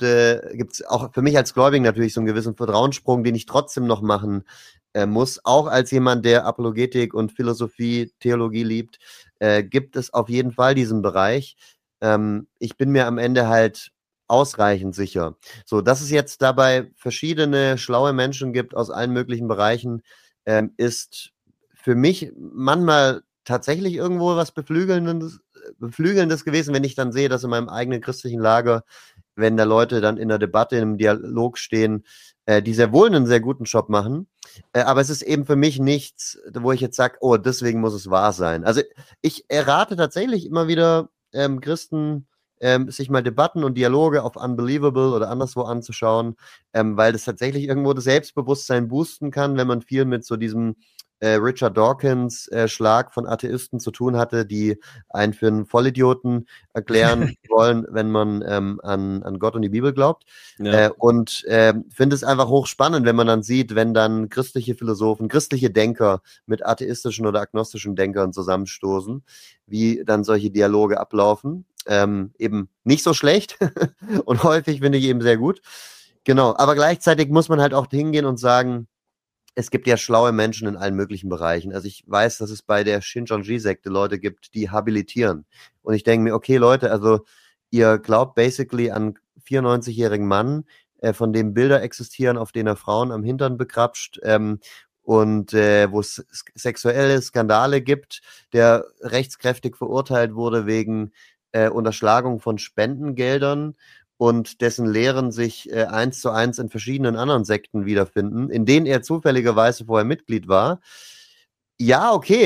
für mich als Gläubigen natürlich so einen gewissen Vertrauenssprung, den ich trotzdem noch machen muss. Auch als jemand, der Apologetik und Philosophie, Theologie liebt, gibt es auf jeden Fall diesen Bereich. Ich bin mir am Ende halt ausreichend sicher. So, dass es jetzt dabei verschiedene schlaue Menschen gibt aus allen möglichen Bereichen, ist für mich manchmal tatsächlich irgendwo was Beflügelndes gewesen, wenn ich dann sehe, dass in meinem eigenen christlichen Lager, wenn da Leute dann in der Debatte, im Dialog stehen, die sehr wohl einen sehr guten Job machen. Aber es ist eben für mich nichts, wo ich jetzt sage, oh, deswegen muss es wahr sein. Also ich errate tatsächlich immer wieder Christen, sich mal Debatten und Dialoge auf Unbelievable oder anderswo anzuschauen, weil das tatsächlich irgendwo das Selbstbewusstsein boosten kann, wenn man viel mit so diesem Richard Dawkins Schlag von Atheisten zu tun hatte, die einen für einen Vollidioten erklären wollen, wenn man an Gott und die Bibel glaubt. Ja. Und finde es einfach hochspannend, wenn man dann sieht, wenn dann christliche Philosophen, christliche Denker mit atheistischen oder agnostischen Denkern zusammenstoßen, wie dann solche Dialoge ablaufen. Eben nicht so schlecht und häufig finde ich eben sehr gut. Genau, aber gleichzeitig muss man halt auch hingehen und sagen, es gibt ja schlaue Menschen in allen möglichen Bereichen. Also ich weiß, dass es bei der Shincheonji-Sekte Leute gibt, die habilitieren. Und ich denke mir, okay, Leute, also ihr glaubt basically an 94-jährigen Mann, von dem Bilder existieren, auf denen er Frauen am Hintern begrapscht, und wo es sexuelle Skandale gibt, der rechtskräftig verurteilt wurde wegen Unterschlagung von Spendengeldern und dessen Lehren sich 1:1 in verschiedenen anderen Sekten wiederfinden, in denen er zufälligerweise vorher Mitglied war. Ja, okay,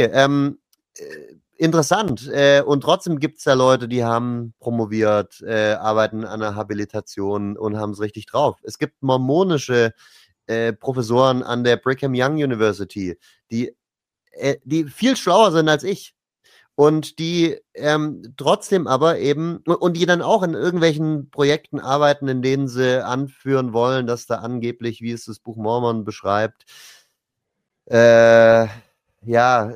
interessant. Und trotzdem gibt es da Leute, die haben promoviert, arbeiten an einer Habilitation und haben es richtig drauf. Es gibt mormonische Professoren an der Brigham Young University, die viel schlauer sind als ich. Und die trotzdem aber eben, und die dann auch in irgendwelchen Projekten arbeiten, in denen sie anführen wollen, dass da angeblich, wie es das Buch Mormon beschreibt, ja,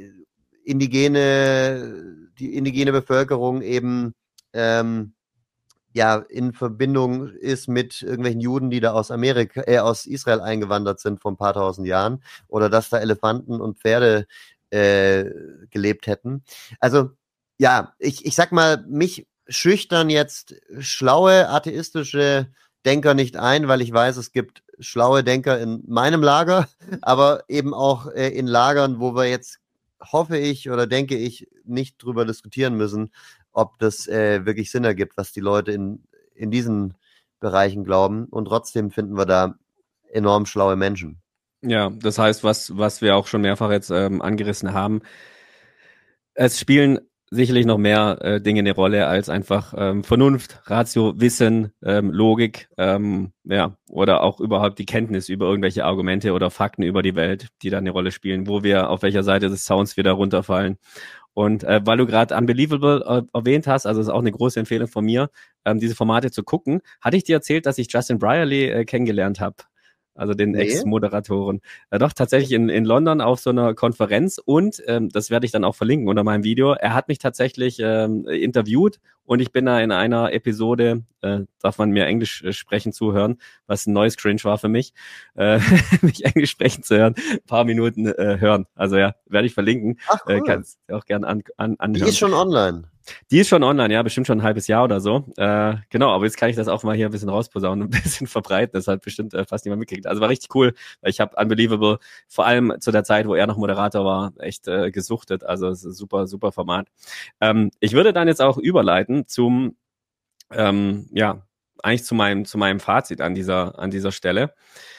die indigene Bevölkerung eben ja, in Verbindung ist mit irgendwelchen Juden, die da aus Israel eingewandert sind vor ein paar tausend Jahren, oder dass da Elefanten und Pferde gelebt hätten. Also, ja, ich sag mal, mich schüchtern jetzt schlaue atheistische Denker nicht ein, weil ich weiß, es gibt schlaue Denker in meinem Lager, aber eben auch in Lagern, wo wir jetzt, hoffe ich oder denke ich, nicht drüber diskutieren müssen, ob das wirklich Sinn ergibt, was die Leute in diesen Bereichen glauben. Und trotzdem finden wir da enorm schlaue Menschen. Ja, das heißt, was wir auch schon mehrfach jetzt angerissen haben, es spielen sicherlich noch mehr Dinge eine Rolle als einfach Vernunft, Ratio, Wissen, Logik, ja, oder auch überhaupt die Kenntnis über irgendwelche Argumente oder Fakten über die Welt, die da eine Rolle spielen, wo wir, auf welcher Seite des Zauns wir da runterfallen. Und weil du gerade Unbelievable erwähnt hast, also ist auch eine große Empfehlung von mir, diese Formate zu gucken, hatte ich dir erzählt, dass ich Justin Brierley kennengelernt habe. Also den Nee? Ex-Moderatoren. Doch, tatsächlich in London auf so einer Konferenz und das werde ich dann auch verlinken unter meinem Video. Er hat mich tatsächlich interviewt und ich bin da in einer Episode, darf man mir Englisch sprechen zuhören, was ein neues Cringe war für mich, mich Englisch sprechen zu hören, ein paar Minuten hören. Also ja, werde ich verlinken. Ach, cool. Kannst du auch gerne anhören. Die ist schon online. Die ist schon online, ja, bestimmt schon ein halbes Jahr oder so. Genau, aber jetzt kann ich das auch mal hier ein bisschen rausposaunen und ein bisschen verbreiten. Das hat bestimmt fast niemand mitgekriegt. Also war richtig cool, weil ich habe Unbelievable, vor allem zu der Zeit, wo er noch Moderator war, echt gesuchtet. Also es ist ein super, super Format. Ich würde dann jetzt auch überleiten zum, ja, eigentlich zu meinem Fazit an dieser Stelle.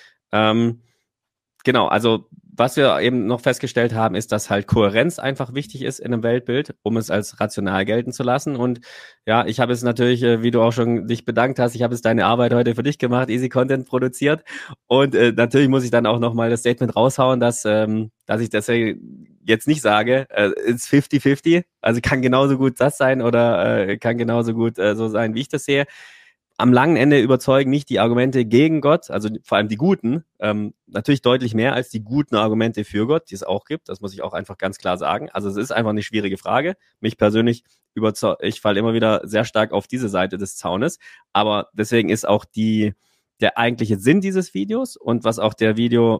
Genau, also was wir eben noch festgestellt haben, ist, dass halt Kohärenz einfach wichtig ist in einem Weltbild, um es als rational gelten zu lassen. Und ja, ich habe es natürlich, wie du auch schon dich bedankt hast, ich habe es deine Arbeit heute für dich gemacht, Easy Content produziert. Und natürlich muss ich dann auch nochmal das Statement raushauen, dass ich das jetzt nicht sage, it's 50-50. Also kann genauso gut das sein oder kann genauso gut so sein, wie ich das sehe. am langen Ende überzeugen nicht die Argumente gegen Gott, also vor allem die guten, natürlich deutlich mehr als die guten Argumente für Gott, die es auch gibt. Das muss ich auch einfach ganz klar sagen. Also es ist einfach eine schwierige Frage. Mich persönlich ich falle immer wieder sehr stark auf diese Seite des Zaunes. Aber deswegen ist auch der eigentliche Sinn dieses Videos und was auch der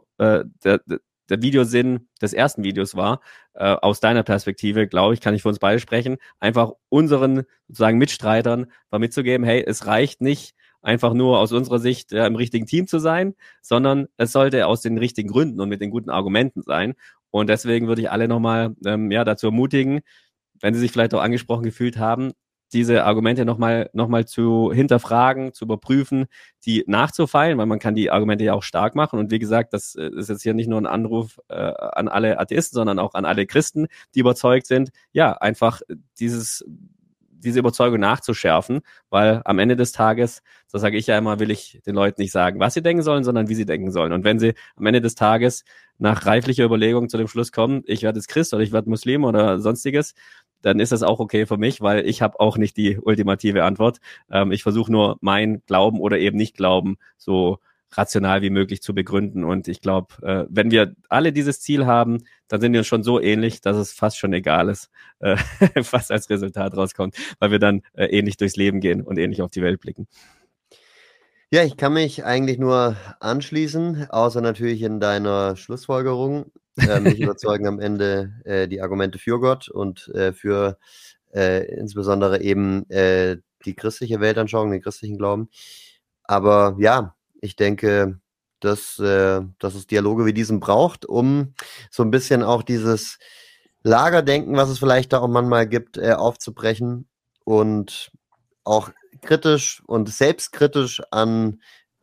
Videosinn des ersten Videos war, aus deiner Perspektive, glaube ich, kann ich für uns beide sprechen, einfach unseren sozusagen Mitstreitern mal mitzugeben, hey, es reicht nicht, einfach nur aus unserer Sicht im richtigen Team zu sein, sondern es sollte aus den richtigen Gründen und mit den guten Argumenten sein. Und deswegen würde ich alle nochmal dazu ermutigen, wenn sie sich vielleicht auch angesprochen gefühlt haben, diese Argumente nochmal zu hinterfragen, zu überprüfen, die nachzufeilen, weil man kann die Argumente ja auch stark machen. Und wie gesagt, das ist jetzt hier nicht nur ein Anruf an alle Atheisten, sondern auch an alle Christen, die überzeugt sind, ja, einfach diese Überzeugung nachzuschärfen, weil am Ende des Tages, so sage ich ja immer, will ich den Leuten nicht sagen, was sie denken sollen, sondern wie sie denken sollen. Und wenn sie am Ende des Tages nach reiflicher Überlegung zu dem Schluss kommen, ich werde jetzt Christ oder ich werde Muslim oder sonstiges, dann ist das auch okay für mich, weil ich habe auch nicht die ultimative Antwort. Ich versuche nur mein Glauben oder eben nicht Glauben so rational wie möglich zu begründen. Und ich glaube, wenn wir alle dieses Ziel haben, dann sind wir uns schon so ähnlich, dass es fast schon egal ist, was als Resultat rauskommt, weil wir dann ähnlich durchs Leben gehen und ähnlich auf die Welt blicken. Ja, ich kann mich eigentlich nur anschließen, außer natürlich in deiner Schlussfolgerung. Mich überzeugen am Ende die Argumente für Gott und für insbesondere eben die christliche Weltanschauung, den christlichen Glauben. Aber ja, ich denke, dass es Dialoge wie diesen braucht, um so ein bisschen auch dieses Lagerdenken, was es vielleicht da auch manchmal gibt, aufzubrechen und auch kritisch und selbstkritisch an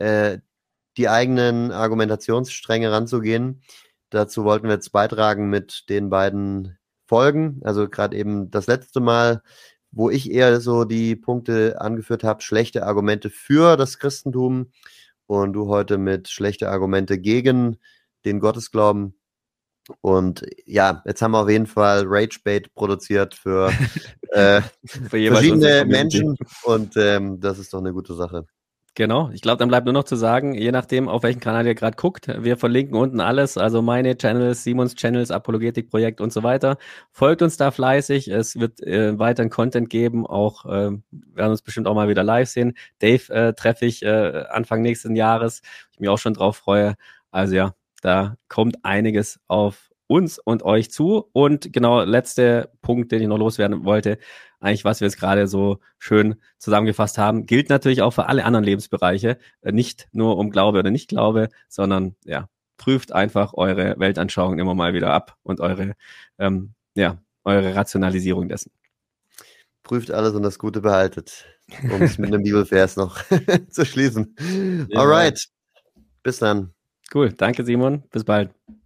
die eigenen Argumentationsstränge ranzugehen. Dazu wollten wir jetzt beitragen mit den beiden Folgen. Also gerade eben das letzte Mal, wo ich eher so die Punkte angeführt habe, schlechte Argumente für das Christentum und du heute mit schlechte Argumente gegen den Gottesglauben. Und ja, jetzt haben wir auf jeden Fall Ragebait produziert für verschiedene Menschen und das ist doch eine gute Sache. Genau, ich glaube, dann bleibt nur noch zu sagen, je nachdem, auf welchen Kanal ihr gerade guckt, wir verlinken unten alles, also meine Channels, Simons Channels, Apologetik-Projekt und so weiter. Folgt uns da fleißig, es wird weiteren Content geben, auch werden uns bestimmt auch mal wieder live sehen. Dave treffe ich Anfang nächsten Jahres, ich mich auch schon drauf freue. Also ja, da kommt einiges auf uns und euch zu. Und genau, letzter Punkt, den ich noch loswerden wollte, eigentlich, was wir jetzt gerade so schön zusammengefasst haben, gilt natürlich auch für alle anderen Lebensbereiche, nicht nur um Glaube oder Nicht-Glaube, sondern ja, prüft einfach eure Weltanschauung immer mal wieder ab und eure Rationalisierung dessen. Prüft alles und das Gute behaltet, um es mit einem Bibelvers noch zu schließen. Alright, bis dann. Cool, danke Simon, bis bald.